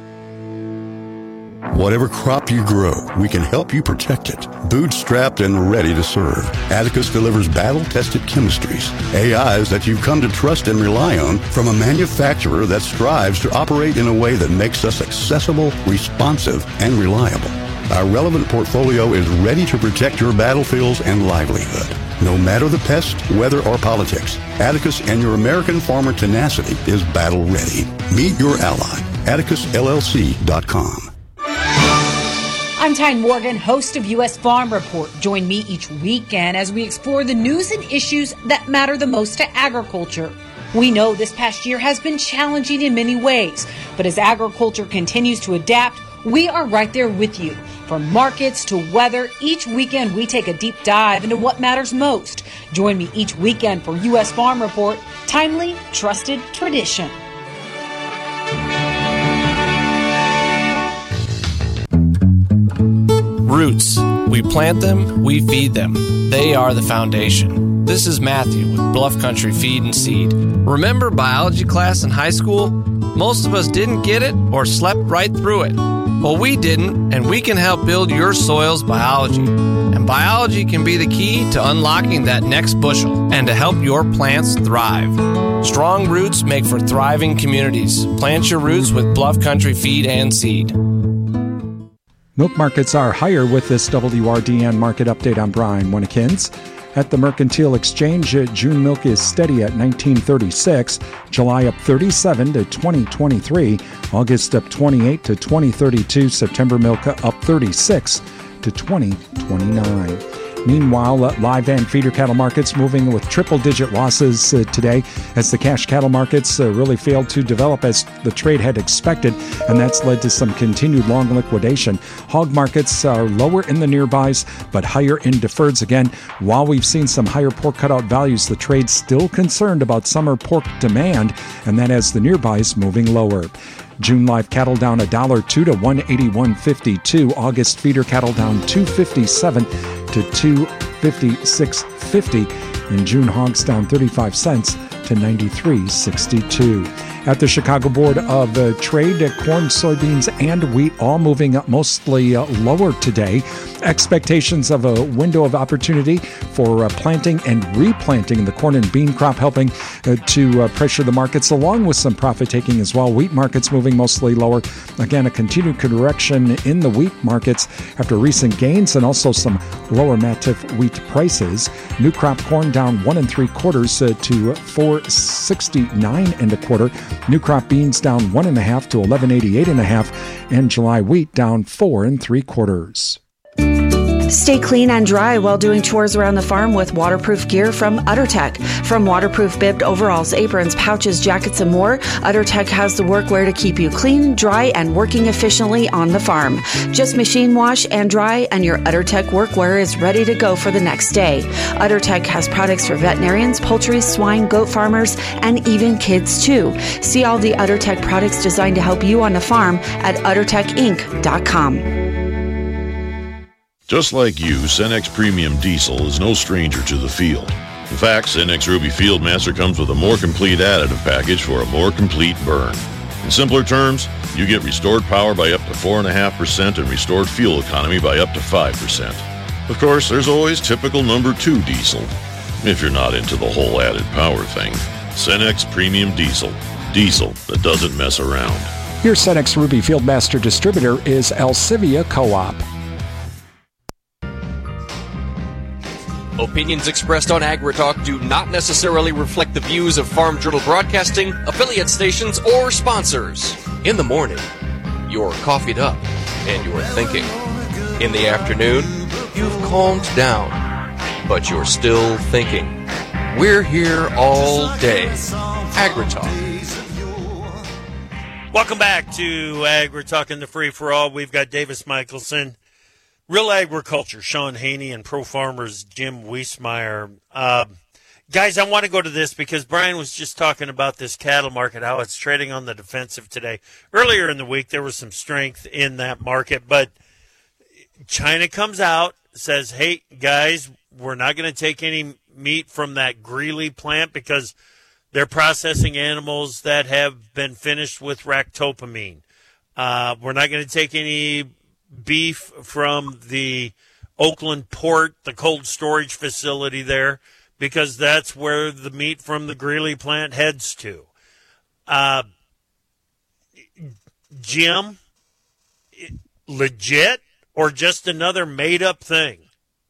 Whatever crop you grow, we can help you protect it. Bootstrapped and ready to serve, Atticus delivers battle-tested chemistries, A Is that you've come to trust and rely on from a manufacturer that strives to operate in a way that makes us accessible, responsive, and reliable. Our relevant portfolio is ready to protect your battlefields and livelihood. No matter the pest, weather, or politics, Atticus and your American farmer tenacity is battle ready. Meet your ally, Atticus L L C dot com. I'm Tyne Morgan, host of U S Farm Report. Join me each weekend as we explore the news and issues that matter the most to agriculture. We know this past year has been challenging in many ways, but as agriculture continues to adapt, we are right there with you. From markets to weather, each weekend we take a deep dive into what matters most. Join me each weekend for U S Farm Report, timely, trusted tradition. Roots. We plant them, we feed them. They are the foundation. This is Matthew with Bluff Country Feed and Seed. Remember biology class in high school? Most of us didn't get it or slept right through it. Well, we didn't, and we can help build your soil's biology. And biology can be the key to unlocking that next bushel and to help your plants thrive. Strong roots make for thriving communities. Plant your roots with Bluff Country Feed and Seed. Milk markets are higher with this W R D N market update. I'm Brian Winnekins. At the Mercantile Exchange, June milk is steady at nineteen thirty-six, July up thirty-seven to twenty twenty-three, August up twenty-eight to twenty thirty-two, September milk up thirty-six to twenty twenty-nine. Meanwhile, uh, live and feeder cattle markets moving with triple-digit losses uh, today as the cash cattle markets uh, really failed to develop as the trade had expected, and that's led to some continued long liquidation. Hog markets are lower in the nearbys, but higher in deferreds again. While we've seen some higher pork cutout values, the trade's still concerned about summer pork demand, and that has the nearbys moving lower. June live cattle down one dollar two to one eighty-one fifty-two. August feeder cattle down two fifty-seven to two fifty-six fifty. And June hogs down thirty-five cents to ninety-three sixty-two. At the Chicago Board of uh, Trade, uh, corn, soybeans, and wheat all moving up mostly uh, lower today. Expectations of a window of opportunity for uh, planting and replanting the corn and bean crop helping uh, to uh, pressure the markets, along with some profit taking as well. Wheat markets moving mostly lower. Again, a continued correction in the wheat markets after recent gains and also some lower Matif wheat prices. New crop corn down one and three quarters uh, to four sixty-nine and a quarter. New crop beans down one and a half to eleven eighty-eight and a half, and July wheat down four and three quarters. Stay clean and dry while doing chores around the farm with waterproof gear from UtterTech. From waterproof bibbed overalls, aprons, pouches, jackets, and more, UtterTech has the workwear to keep you clean, dry, and working efficiently on the farm. Just machine wash and dry, and your UtterTech workwear is ready to go for the next day. UtterTech has products for veterinarians, poultry, swine, goat farmers, and even kids too. See all the UtterTech products designed to help you on the farm at utter tech inc dot com. Just like you, Cenex Premium Diesel is no stranger to the field. In fact, Cenex Ruby Fieldmaster comes with a more complete additive package for a more complete burn. In simpler terms, you get restored power by up to four point five percent and restored fuel economy by up to five percent. Of course, there's always typical number two diesel, if you're not into the whole added power thing. Cenex Premium Diesel. Diesel that doesn't mess around. Your Cenex Ruby Fieldmaster distributor is Alcivia Co-op. Opinions expressed on AgriTalk do not necessarily reflect the views of Farm Journal Broadcasting, affiliate stations, or sponsors. In the morning, you're coffeeed up and you're thinking. In the afternoon, you've calmed down, but you're still thinking. We're here all day. AgriTalk. Welcome back to AgriTalk and the Free for All. We've got Davis Michelson, Real Agriculture, Sean Haney and Pro Farmers Jim Wiesmeyer. Uh, guys, I want to go to this because Brian was just talking about this cattle market, how it's trading on the defensive today. Earlier in the week, there was some strength in that market, but China comes out, says, hey, guys, we're not going to take any meat from that Greeley plant because they're processing animals that have been finished with ractopamine. Uh, we're not going to take any beef from the Oakland port, the cold storage facility there, because that's where the meat from the Greeley plant heads to. Uh, Jim, legit or just another made-up thing?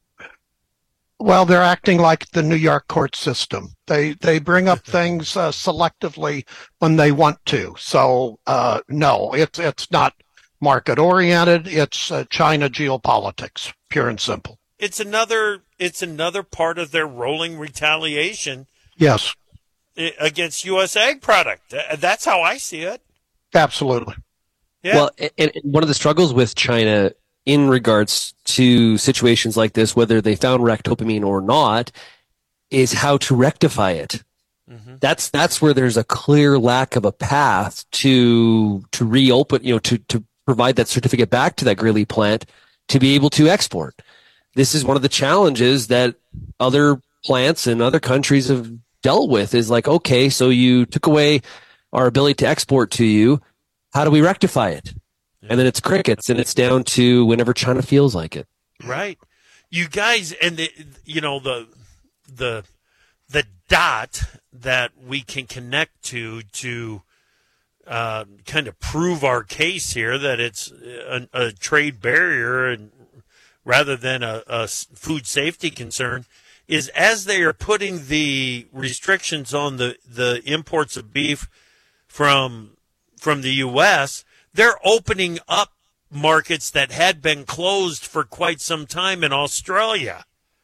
Well, they're acting like the New York court system. They they bring up things uh, selectively when they want to. So uh, no, it's it's not market oriented. It's uh, China geopolitics, pure and simple. It's another it's another part of their rolling retaliation. Yes, against U S ag product. That's how I see it. Absolutely. Yeah. Well, and, and one of the struggles with China in regards to situations like this, whether they found ractopamine or not, is how to rectify it. Mm-hmm. That's that's where there's a clear lack of a path to to reopen, you know, to to provide that certificate back to that Greeley plant to be able to export. This is one of the challenges that other plants in other countries have dealt with. Is like, okay, so you took away our ability to export to you. How do we rectify it? And then it's crickets, and it's down to whenever China feels like it. Right, you guys, and the, you know the the the dot that we can connect to to uh, kind of prove our case here that it's a, a trade barrier and rather than a, a food safety concern is as they are putting the restrictions on the, the imports of beef from from the U S, they're opening up markets that had been closed for quite some time in Australia.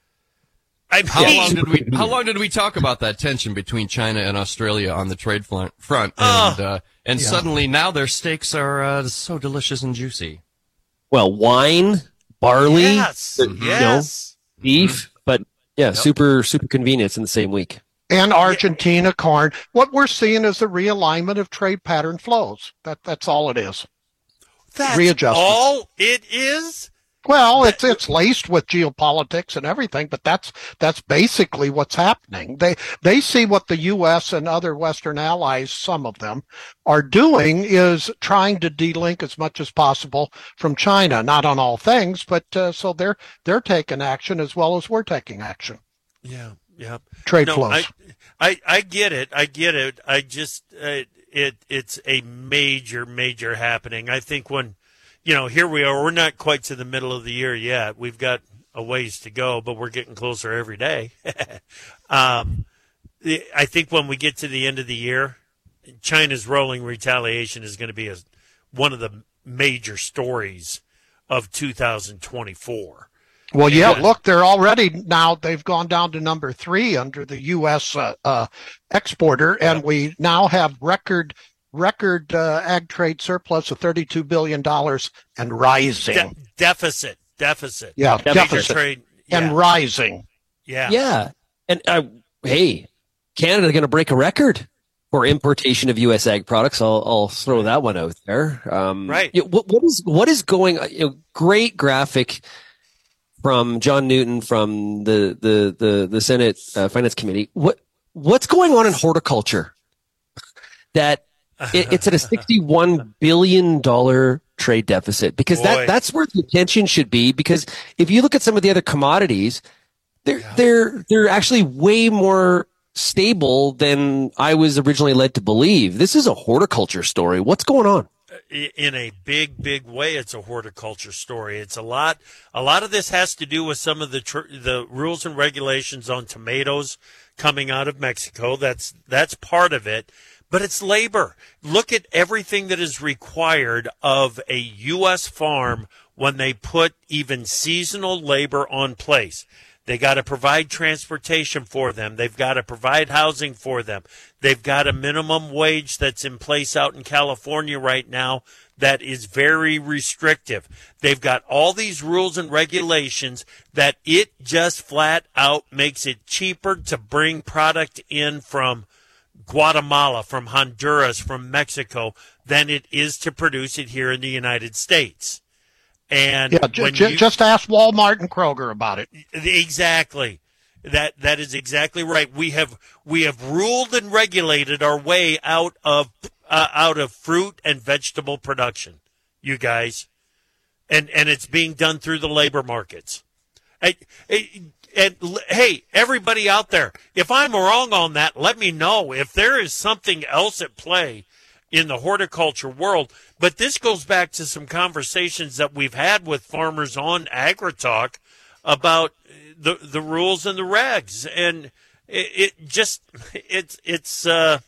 I mean, how long did we how long did we talk about that tension between China and Australia on the trade front? And uh, uh, and yeah. suddenly now their steaks are uh, so delicious and juicy. Well, wine, barley, yes, you yes. know, beef, but yeah, yep. super super convenient in the same week. And Argentina corn. What we're seeing is a realignment of trade pattern flows. That that's all it is. That's Readjustment. all it is? Well, it's it's laced with geopolitics and everything, but that's that's basically what's happening. They they see what the U S and other Western allies, some of them, are doing is trying to delink as much as possible from China. Not on all things, but uh, so they're they're taking action as well as we're taking action. Yeah, yeah. Trade no, flows. I, I I get it. I get it. I just uh, it it's a major major happening. I think when. You know, here we are. We're not quite to the middle of the year yet. We've got a ways to go, but we're getting closer every day. um, I think when we get to the end of the year, China's rolling retaliation is going to be a, one of the major stories of two thousand twenty-four. Well, yeah, and, look, they're already now, they've gone down to number three under the U S uh, uh, exporter, and we now have record record uh, ag trade surplus of thirty-two billion dollars and rising. De- deficit, deficit. Yeah, deficit. deficit. Trade, yeah. And rising. Yeah. Yeah. And, uh, hey, Canada going to break a record for importation of U S ag products. I'll, I'll throw that one out there. Um, right. You know, what, what is what is going on? You know, great graphic from John Newton from the, the, the, the Senate uh, Finance Committee. What What's going on in horticulture that It, it's at a sixty-one billion dollars trade deficit because that, Boy. that's where the attention should be. Because if you look at some of the other commodities, they're, yeah. they're, they're actually way more stable than I was originally led to believe. This is a horticulture story. What's going on? In a big, big way, it's a horticulture story. It's a lot, a lot of this has to do with some of the, tr- the rules and regulations on tomatoes coming out of Mexico. That's, that's part of it. But it's labor. Look at everything that is required of a U S farm when they put even seasonal labor on place. They got to provide transportation for them. They've got to provide housing for them. They've got a minimum wage that's in place out in California right now that is very restrictive. They've got all these rules and regulations that it just flat out makes it cheaper to bring product in from Guatemala, from Honduras, from Mexico than it is to produce it here in the United States. And yeah, j- j- you, just ask Walmart and Kroger about it. Exactly. That that is exactly right. We have we have ruled and regulated our way out of uh, out of fruit and vegetable production, you guys, and and it's being done through the labor markets. I, I, and hey, everybody out there, if I'm wrong on that, let me know. If there is something else at play in the horticulture world, but this goes back to some conversations that we've had with farmers on AgriTalk about the the rules and the regs, and it, it just it's it's uh,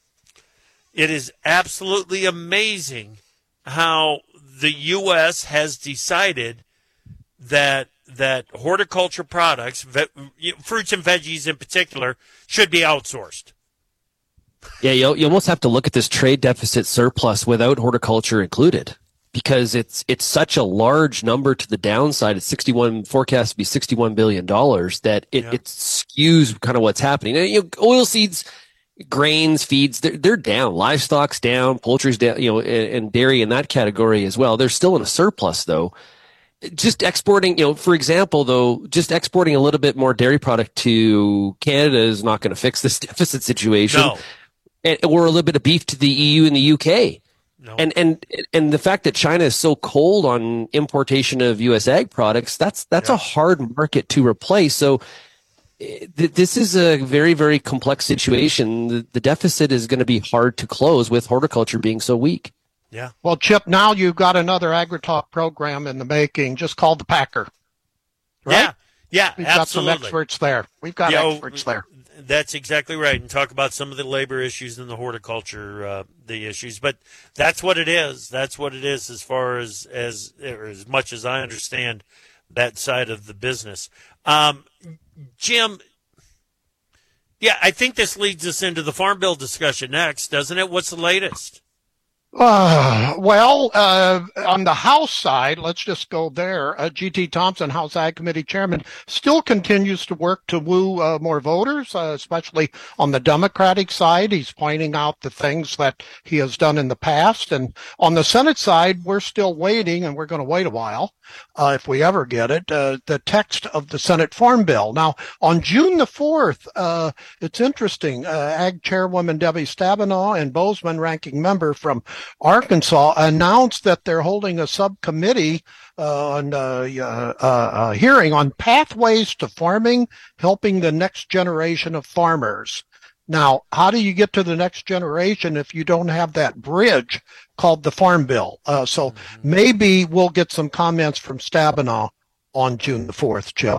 it is absolutely amazing how the U S has decided that that horticulture products, ve- fruits and veggies in particular, should be outsourced. Yeah, you you almost have to look at this trade deficit surplus without horticulture included, because it's it's such a large number to the downside. It's sixty-one forecast to be sixty-one billion dollars that it, yeah. it skews kind of what's happening. And, you know, oilseeds, grains, feeds, they're, they're down. Livestock's down, poultry's down, you know, and, and dairy in that category as well. They're still in a surplus though. Just exporting, you know, for example, though, just exporting a little bit more dairy product to Canada is not going to fix this deficit situation. No. And, or a little bit of beef to the E U and the U K. No. And and and the fact that China is so cold on importation of U S ag products, that's that's yeah. a hard market to replace. So th- this is a very, very complex situation. The, the deficit is going to be hard to close with horticulture being so weak. Yeah. Well, Chip, now you've got another AgriTalk program in the making, just called the Packer. Right? Yeah. Yeah, We've absolutely. got some experts there. We've got yeah, experts there. That's exactly right. And talk about some of the labor issues and the horticulture, uh, the issues. But that's what it is. That's what it is as far as, as, or as much as I understand that side of the business. Um, Jim, yeah, I think this leads us into the Farm Bill discussion next, doesn't it? What's the latest? Uh, well, uh, on the House side, let's just go there. Uh, G T Thompson, House Ag Committee Chairman, still continues to work to woo uh, more voters, uh, especially on the Democratic side. He's pointing out the things that he has done in the past. And on the Senate side, we're still waiting, and we're going to wait a while, uh, if we ever get it, uh, the text of the Senate Farm Bill. Now, on June the fourth, uh, it's interesting, uh, Ag Chairwoman Debbie Stabenow and Bozeman ranking member from Arkansas announced that they're holding a subcommittee uh, on uh, uh, uh, hearing on pathways to farming, helping the next generation of farmers. Now, how do you get to the next generation if you don't have that bridge called the Farm Bill? Uh, so mm-hmm. maybe we'll get some comments from Stabenow on June the fourth, Chip.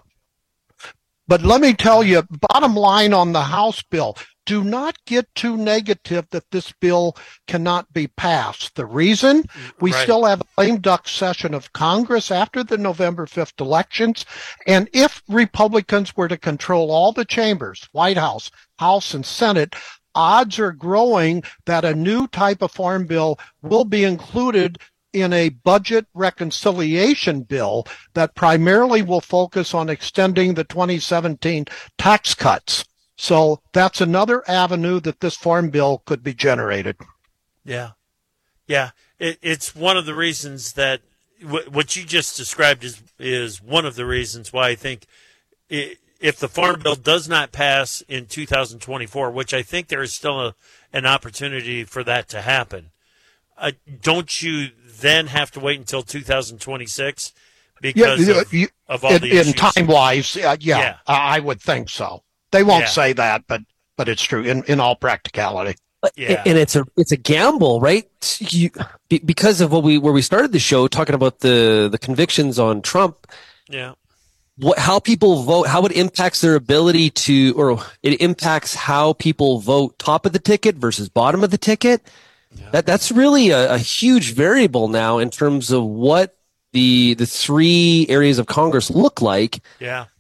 But let me tell you, bottom line on the House bill, do not get too negative that this bill cannot be passed. The reason, we right. still have a lame duck session of Congress after the November fifth elections. And if Republicans were to control all the chambers, White House, House, and Senate, odds are growing that a new type of farm bill will be included in a budget reconciliation bill that primarily will focus on extending the twenty seventeen tax cuts. So that's another avenue that this farm bill could be generated. Yeah. Yeah. It, it's one of the reasons that w- what you just described is, is one of the reasons why I think it, if the farm bill does not pass in two thousand twenty-four, which I think there is still a, an opportunity for that to happen, uh, don't you then have to wait until two thousand twenty-six because yeah, of, you, of all in, the issues? In time-wise, uh, yeah, yeah. I would think so. They won't yeah. say that, but but it's true in, in all practicality. Yeah. And it's a it's a gamble, right? You, because of what we where we started the show talking about the the convictions on Trump. Yeah. What how people vote, how it impacts their ability to, or it impacts how people vote top of the ticket versus bottom of the ticket. Yeah. That that's really a, a huge variable now in terms of what the the three areas of Congress look like. Yeah.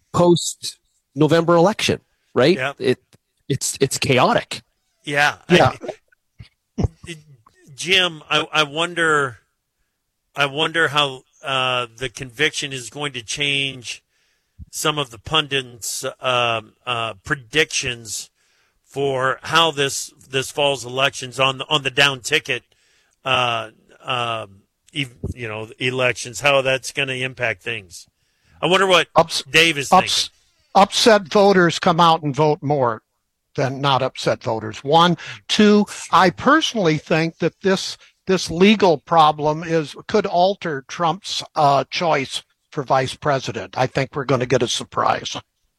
post November election, right? Yep. It it's it's chaotic. Yeah. Yeah. I, Jim, I, I wonder I wonder how uh, the conviction is going to change some of the pundits' uh, uh, predictions for how this this fall's elections on the on the down ticket, uh, uh, you know, elections, how that's going to impact things. I wonder what Ups, Dave is ups, thinking. Upset voters come out and vote more than not upset voters. One, two. I personally think that this this legal problem is could alter Trump's uh, choice for vice president. I think we're going to get a surprise.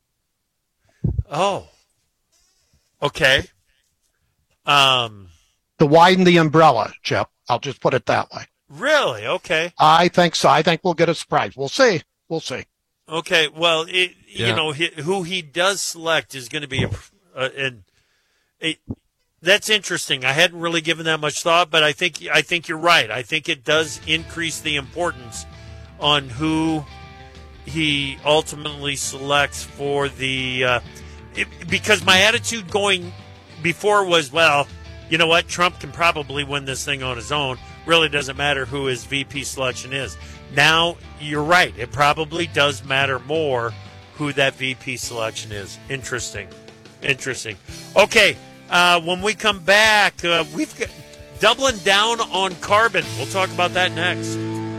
Oh, okay. Um, to widen the umbrella, Chip. I'll just put it that way. Really? Okay. I think so. I think we'll get a surprise. We'll see. We'll see. Okay. Well, it, Yeah. you know, he, who he does select is going to be a, uh, and it, that's interesting. I hadn't really given that much thought, but I think I think you're right. I think it does increase the importance on who he ultimately selects for the uh, it, because my attitude going before was, well, you know what, Trump can probably win this thing on his own. Really doesn't matter who his V P selection is. Now you're right. It probably does matter more who that V P selection is. Interesting. Interesting. Okay, uh, when we come back, uh, we've got doubling down on carbon. We'll talk about that next.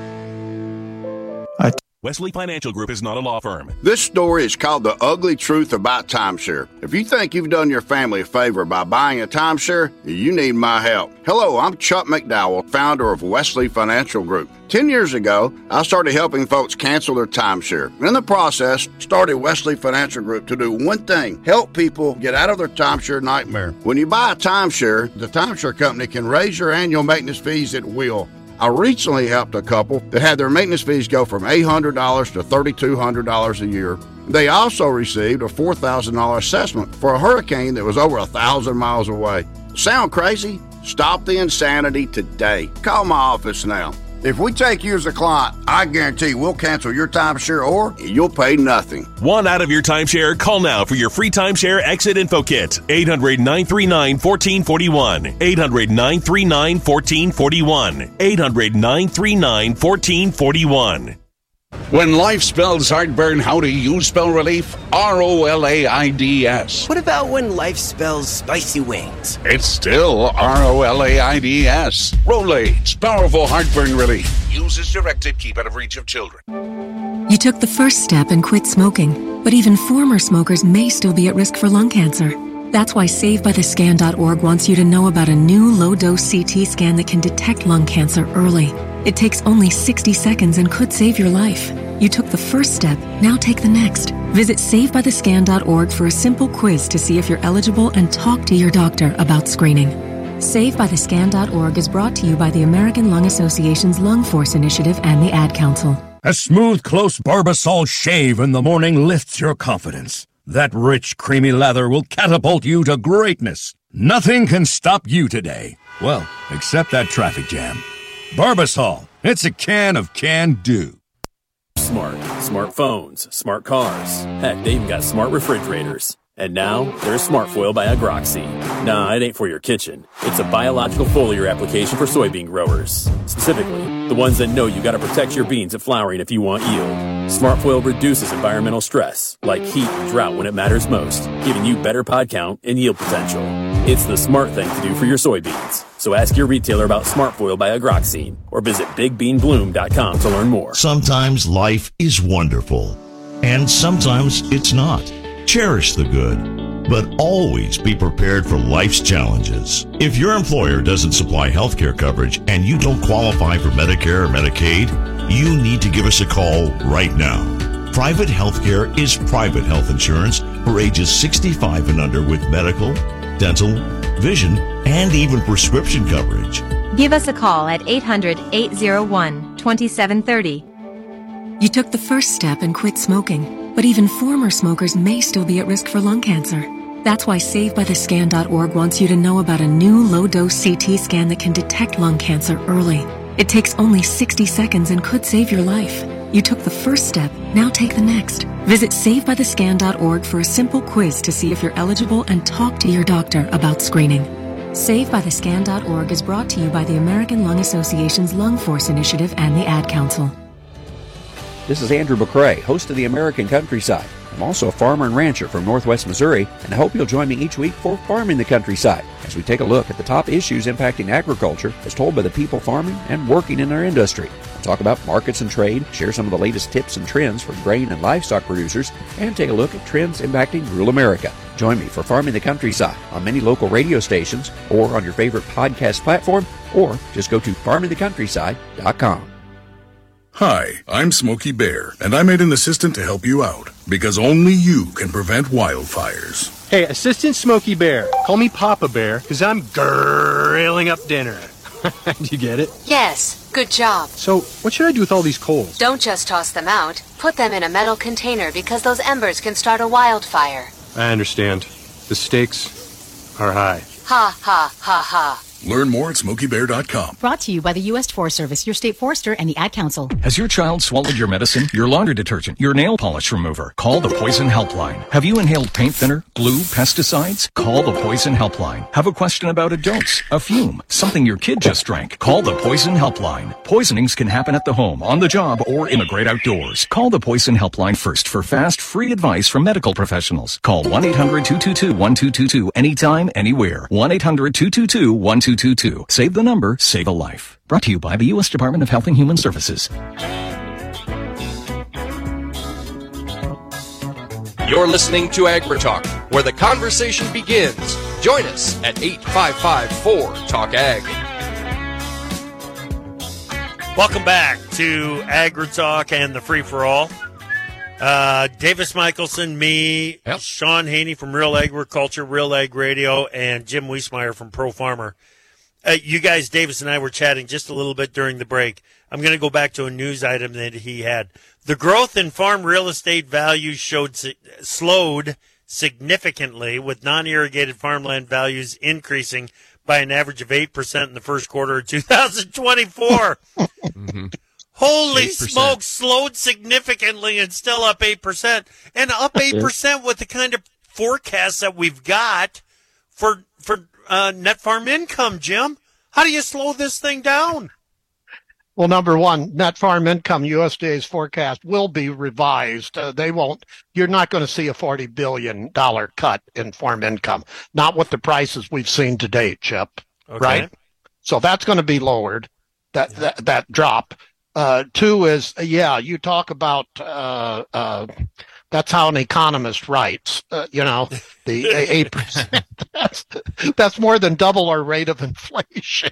Wesley Financial Group is not a law firm. This story is called The Ugly Truth About Timeshare. If you think you've done your family a favor by buying a timeshare, you need my help. Hello, I'm Chuck McDowell, founder of Wesley Financial Group. Ten years ago, I started helping folks cancel their timeshare. In the process, started Wesley Financial Group to do one thing, help people get out of their timeshare nightmare. When you buy a timeshare, the timeshare company can raise your annual maintenance fees at will. I recently helped a couple that had their maintenance fees go from eight hundred dollars to three thousand two hundred dollars a year. They also received a four thousand dollars assessment for a hurricane that was over one thousand miles away. Sound crazy? Stop the insanity today. Call my office now. If we take you as a client, I guarantee we'll cancel your timeshare or you'll pay nothing. Want out of your timeshare? Call now for your free timeshare exit info kit. eight hundred, nine three nine, one four four one. eight hundred, nine three nine, one four four one. eight hundred, nine three nine, one four four one. When life spells heartburn, how do you spell relief? R O L A I D S. What about when life spells spicy wings? It's still R O L A I D S. Rolaids, powerful heartburn relief. Use as directed, keep out of reach of children. You took the first step and quit smoking, but even former smokers may still be at risk for lung cancer. That's why Save By The Scan dot org wants you to know about a new low-dose C T scan that can detect lung cancer early. It takes only sixty seconds and could save your life. You took the first step, now take the next. Visit Save By The Scan dot org for a simple quiz to see if you're eligible and talk to your doctor about screening. Save By The Scan dot org is brought to you by the American Lung Association's Lung Force Initiative and the Ad Council. A smooth, close Barbasol shave in the morning lifts your confidence. That rich, creamy lather will catapult you to greatness. Nothing can stop you today. Well, except that traffic jam. Barbasol. It's a can of can-do. Smart. Smartphones. Smart cars. Heck, they even got smart refrigerators. And now, there's SmartFoil by Agroxy. Nah, it ain't for your kitchen. It's a biological foliar application for soybean growers. Specifically, the ones that know you gotta protect your beans at flowering if you want yield. SmartFoil reduces environmental stress, like heat and drought when it matters most, giving you better pod count and yield potential. It's the smart thing to do for your soybeans. So ask your retailer about SmartFoil by Agroxy, or visit big bean bloom dot com to learn more. Sometimes life is wonderful, and sometimes it's not. Cherish the good, but always be prepared for life's challenges. If your employer doesn't supply health care coverage and you don't qualify for Medicare or Medicaid, you need to give us a call right now. Private health care is private health insurance for ages sixty-five and under with medical, dental, vision, and even prescription coverage. Give us a call at eight hundred, eight oh one, two seven three oh. You took the first step and quit smoking, but even former smokers may still be at risk for lung cancer. That's why Save By The Scan dot org wants you to know about a new low-dose C T scan that can detect lung cancer early. It takes only sixty seconds and could save your life. You took the first step, now take the next. Visit save by the scan dot org for a simple quiz to see if you're eligible and talk to your doctor about screening. save by the scan dot org is brought to you by the American Lung Association's Lung Force Initiative and the Ad Council. This is Andrew McCrae, host of the American Countryside. I'm also a farmer and rancher from Northwest Missouri, and I hope you'll join me each week for Farming the Countryside, as we take a look at the top issues impacting agriculture as told by the people farming and working in our industry. We'll talk about markets and trade, share some of the latest tips and trends from grain and livestock producers, and take a look at trends impacting rural America. Join me for Farming the Countryside on many local radio stations or on your favorite podcast platform, or just go to farming the countryside dot com. Hi, I'm Smokey Bear, and I made an assistant to help you out, because only you can prevent wildfires. Hey, Assistant Smokey Bear, call me Papa Bear, because I'm grilling up dinner. Do you get it? Yes, good job. So, what should I do with all these coals? Don't just toss them out. Put them in a metal container, because those embers can start a wildfire. I understand. The stakes are high. Ha, ha, ha, ha. Learn more at smokey bear dot com. Brought to you by the U S Forest Service, your state forester, and the Ad Council. Has your child swallowed your medicine, your laundry detergent, your nail polish remover? Call the Poison Helpline. Have you inhaled paint thinner, glue, pesticides? Call the Poison Helpline. Have a question about a dose, a fume, something your kid just drank? Call the Poison Helpline. Poisonings can happen at the home, on the job, or in the great outdoors. Call the Poison Helpline first for fast, free advice from medical professionals. Call one eight hundred two two two one two two two anytime, anywhere. one eight hundred two two two one two two two. Save the number, save a life. Brought to you by the U S Department of Health and Human Services. You're listening to AgriTalk, where the conversation begins. Join us at eight five five four talk ag. Welcome back to AgriTalk and the Free for All. Uh, Davis Michelson, me, yep. Sean Haney from Real Agriculture, Real Ag Radio, and Jim Wiesmeyer from Pro Farmer. Uh, you guys, Davis and I were chatting just a little bit during the break. I'm going to go back to a news item that he had. The growth in farm real estate values showed slowed significantly, with non-irrigated farmland values increasing by an average of eight percent in the first quarter of two thousand twenty-four. Mm-hmm. Holy eight percent. Smoke, slowed significantly and still up eight percent. And up eight percent with the kind of forecasts that we've got for for uh, net farm income, Jim. How do you slow this thing down? Well, number one, net farm income, U S D A's forecast will be revised. Uh, they won't, you're not going to see a forty billion dollars cut in farm income. Not with the prices we've seen to date, Chip. Okay. Right? So that's going to be lowered, that, yeah. that, that drop. Uh, two is, yeah, you talk about, uh, uh, that's how an economist writes, uh, you know, the eight percent. That's, that's more than double our rate of inflation.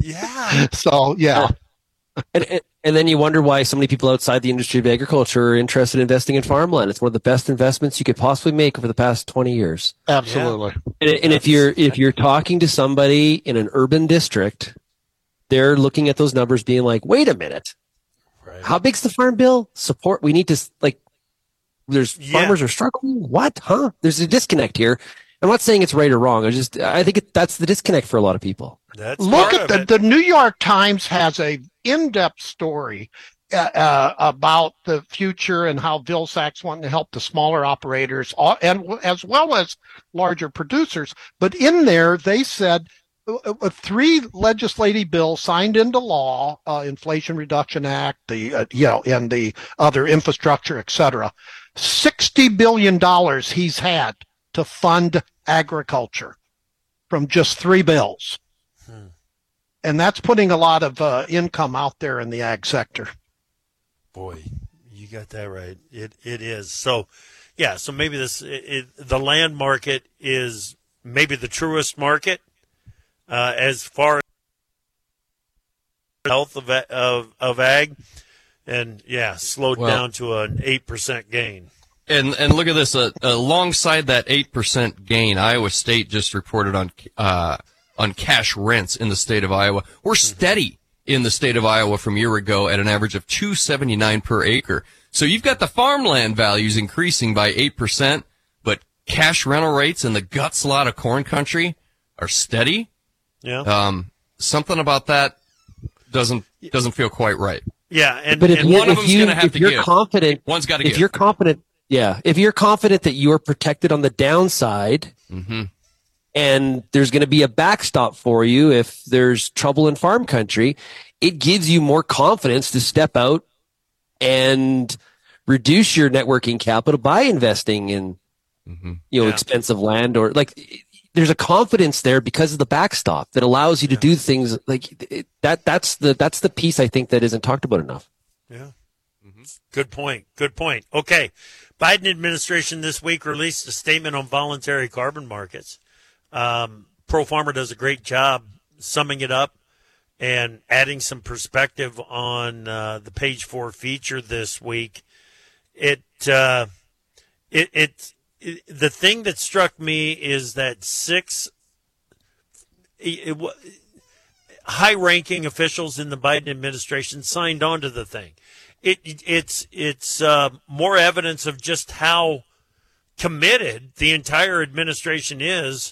Yeah. So, yeah. And, and, and then you wonder why so many people outside the industry of agriculture are interested in investing in farmland. It's one of the best investments you could possibly make over the past twenty years. Absolutely. Yeah. And, and if you're if you're talking to somebody in an urban district, they're looking at those numbers being like, wait a minute. Right. How big's the farm bill? Support. We need to, like, there's yeah. farmers are struggling. What? Huh? There's a disconnect here. I'm not saying it's right or wrong. I just, I think it, that's the disconnect for a lot of people. That's Look at the, the New York Times has a in-depth story uh, uh, about the future and how Vilsack's wanting to help the smaller operators and as well as larger producers. But in there, they said uh, three legislative bills signed into law, uh, Inflation Reduction Act, the uh, you know, and the other infrastructure, et cetera. sixty billion dollars he's had to fund agriculture from just three bills. Hmm. And that's putting a lot of uh, income out there in the ag sector. Boy, you got that right. It It is. So, yeah, so maybe this it, it, the land market is maybe the truest market uh, as far as health of, of, of ag. And, yeah, slowed well, down to an eight percent gain. And and look at this. Uh, alongside that eight percent gain, Iowa State just reported on uh, on cash rents in the state of Iowa. We're steady in the state of Iowa from a year ago at an average of two seventy-nine per acre. So you've got the farmland values increasing by eight percent, but cash rental rates in the gut slot of corn country are steady. Yeah. Um, something about that doesn't doesn't feel quite right. Yeah, and, but if, and you, one if of you gonna have if to you're give. confident, One's got to if give. you're confident, One's got to if give. you're confident, One's got to if give. you're confident, yeah, if you're confident that you are protected on the downside, mm-hmm. and there's going to be a backstop for you if there's trouble in farm country, it gives you more confidence to step out and reduce your net working capital by investing in, mm-hmm. you know, Yeah. expensive land, or like there's a confidence there because of the backstop that allows you to Yeah. do things like it, that. That's the, that's the piece I think that isn't talked about enough. Yeah. Mm-hmm. Good point. Good point. Okay. Biden administration this week released a statement on voluntary carbon markets. Um, Pro Farmer does a great job summing it up and adding some perspective on uh, the page four feature this week. It, uh, it, it, it, the thing that struck me is that six it, it, high-ranking officials in the Biden administration signed on to the thing. It, it it's it's uh, more evidence of just how committed the entire administration is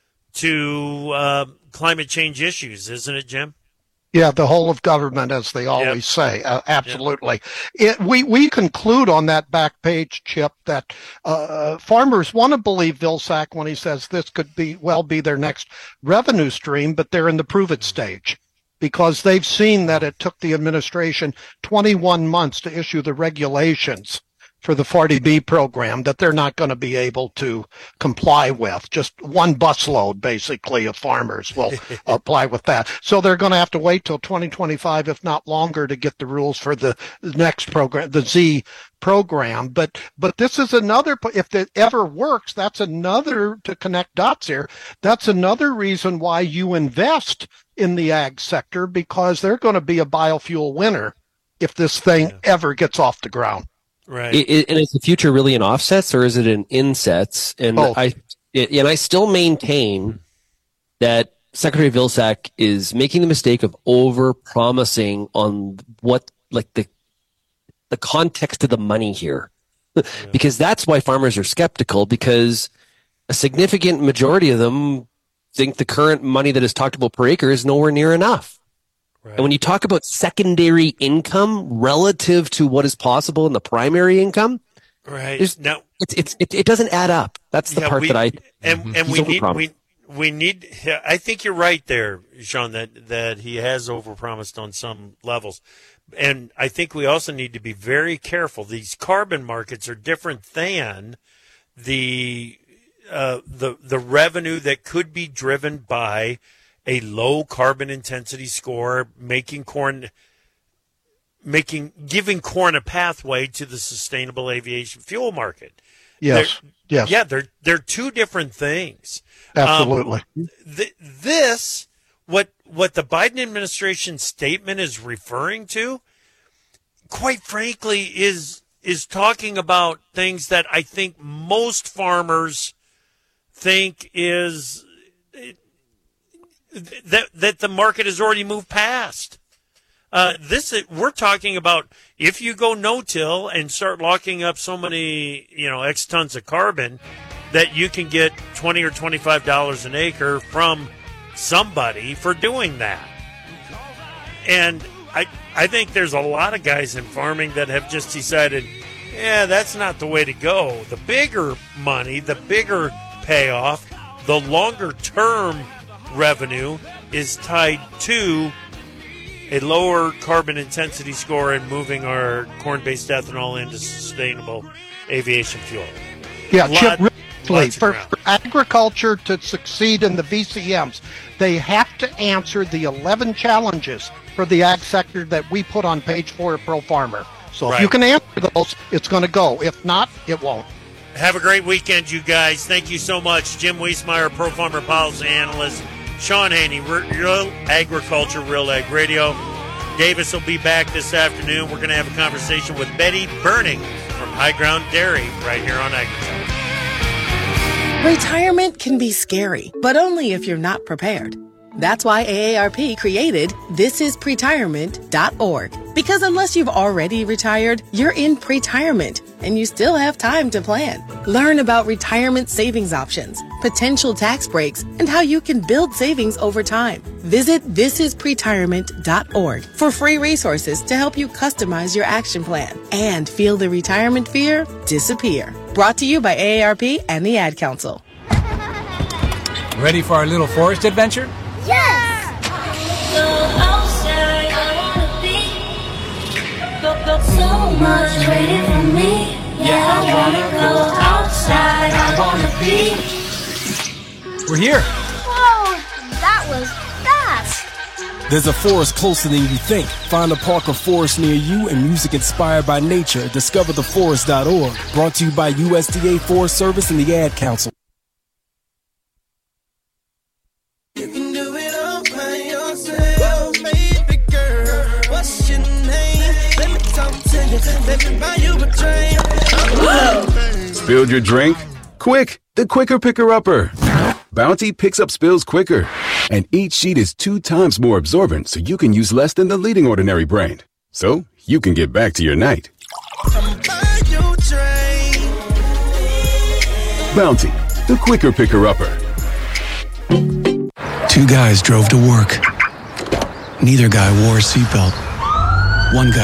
to uh, climate change issues, isn't it, Jim? Yeah, the whole of government, as they always Yep. say. Uh, absolutely. It, we, we conclude on that back page, Chip, that uh, farmers want to believe Vilsack when he says this could be well be their next revenue stream, but they're in the prove it stage because they've seen that it took the administration twenty-one months to issue the regulations for the forty B program that they're not going to be able to comply with. Just one busload, basically, of farmers will apply with that. So they're going to have to wait till twenty twenty-five, if not longer, to get the rules for the next program, the Z program. But but this is another, if it ever works, that's another, to connect dots here, that's another reason why you invest in the ag sector, because they're going to be a biofuel winner if this thing yeah. ever gets off the ground. Right. It, it, and is the future really in offsets or is it in insets? And Both. I it, and I still maintain that Secretary Vilsack is making the mistake of over promising on what like the the context of the money here, yeah. because that's why farmers are skeptical, because a significant majority of them think the current money that is talked about per acre is nowhere near enough. Right. And when you talk about secondary income relative to what is possible in the primary income, right? Now it's, it's it it doesn't add up. That's the yeah, part we, that I and and we need we we need. I think you're right there, Sean. That that he has overpromised on some levels, and I think we also need to be very careful. These carbon markets are different than the uh, the the revenue that could be driven by a low carbon intensity score, making corn, making, giving corn a pathway to the sustainable aviation fuel market. Yes. They're, yes. Yeah. They're, they're two different things. Absolutely. Um, th- this, what, what the Biden administration statement is referring to, quite frankly, is, is talking about things that I think most farmers think is, that that the market has already moved past. Uh, this we're talking about if you go no-till and start locking up so many, you know, X tons of carbon that you can get twenty or twenty-five dollars an acre from somebody for doing that. And I I think there's a lot of guys in farming that have just decided, yeah, that's not the way to go. The bigger money, the bigger payoff, the longer term revenue is tied to a lower carbon intensity score and moving our corn-based ethanol into sustainable aviation fuel. Yeah, lot, Chip, really, for, for agriculture to succeed in the V C Ms, they have to answer the eleven challenges for the ag sector that we put on page four of Pro Farmer. So right. if you can answer those, it's going to go. If not, it won't. Have a great weekend, you guys. Thank you so much. Jim Wiesmeyer, Pro Farmer Policy Analyst. Sean Haney, Real Agriculture, Real Ag Radio. Davis will be back this afternoon. We're going to have a conversation with Betty Burning from High Ground Dairy right here on AgriTalk. Retirement can be scary, but only if you're not prepared. That's why A A R P created this is pretirement dot org. Because unless you've already retired, you're in pretirement, and you still have time to plan. Learn about retirement savings options, potential tax breaks, and how you can build savings over time. Visit this is pretirement dot org for free resources to help you customize your action plan and feel the retirement fear disappear. Brought to you by A A R P and the Ad Council. Ready for our little forest adventure? Yes! Go outside, I wanna be. Go, go, so much waiting for me. Yeah, I wanna go outside, I wanna be. We're here. Whoa, that was fast. There's a forest closer than you think. Find a park or forest near you and music inspired by nature. Discover the forest dot org. Brought to you by U S D A Forest Service and the Ad Council. You can do it all by yourself, baby girl. What's your name? Let me talk to you. Let me buy you a drink. Spilled your drink? Quick, the Quicker Picker Upper. Bounty picks up spills quicker. And each sheet is two times more absorbent, so you can use less than the leading ordinary brand. So you can get back to your night. Bounty, the Quicker Picker Upper. Two guys drove to work. Neither guy wore a seatbelt. One guy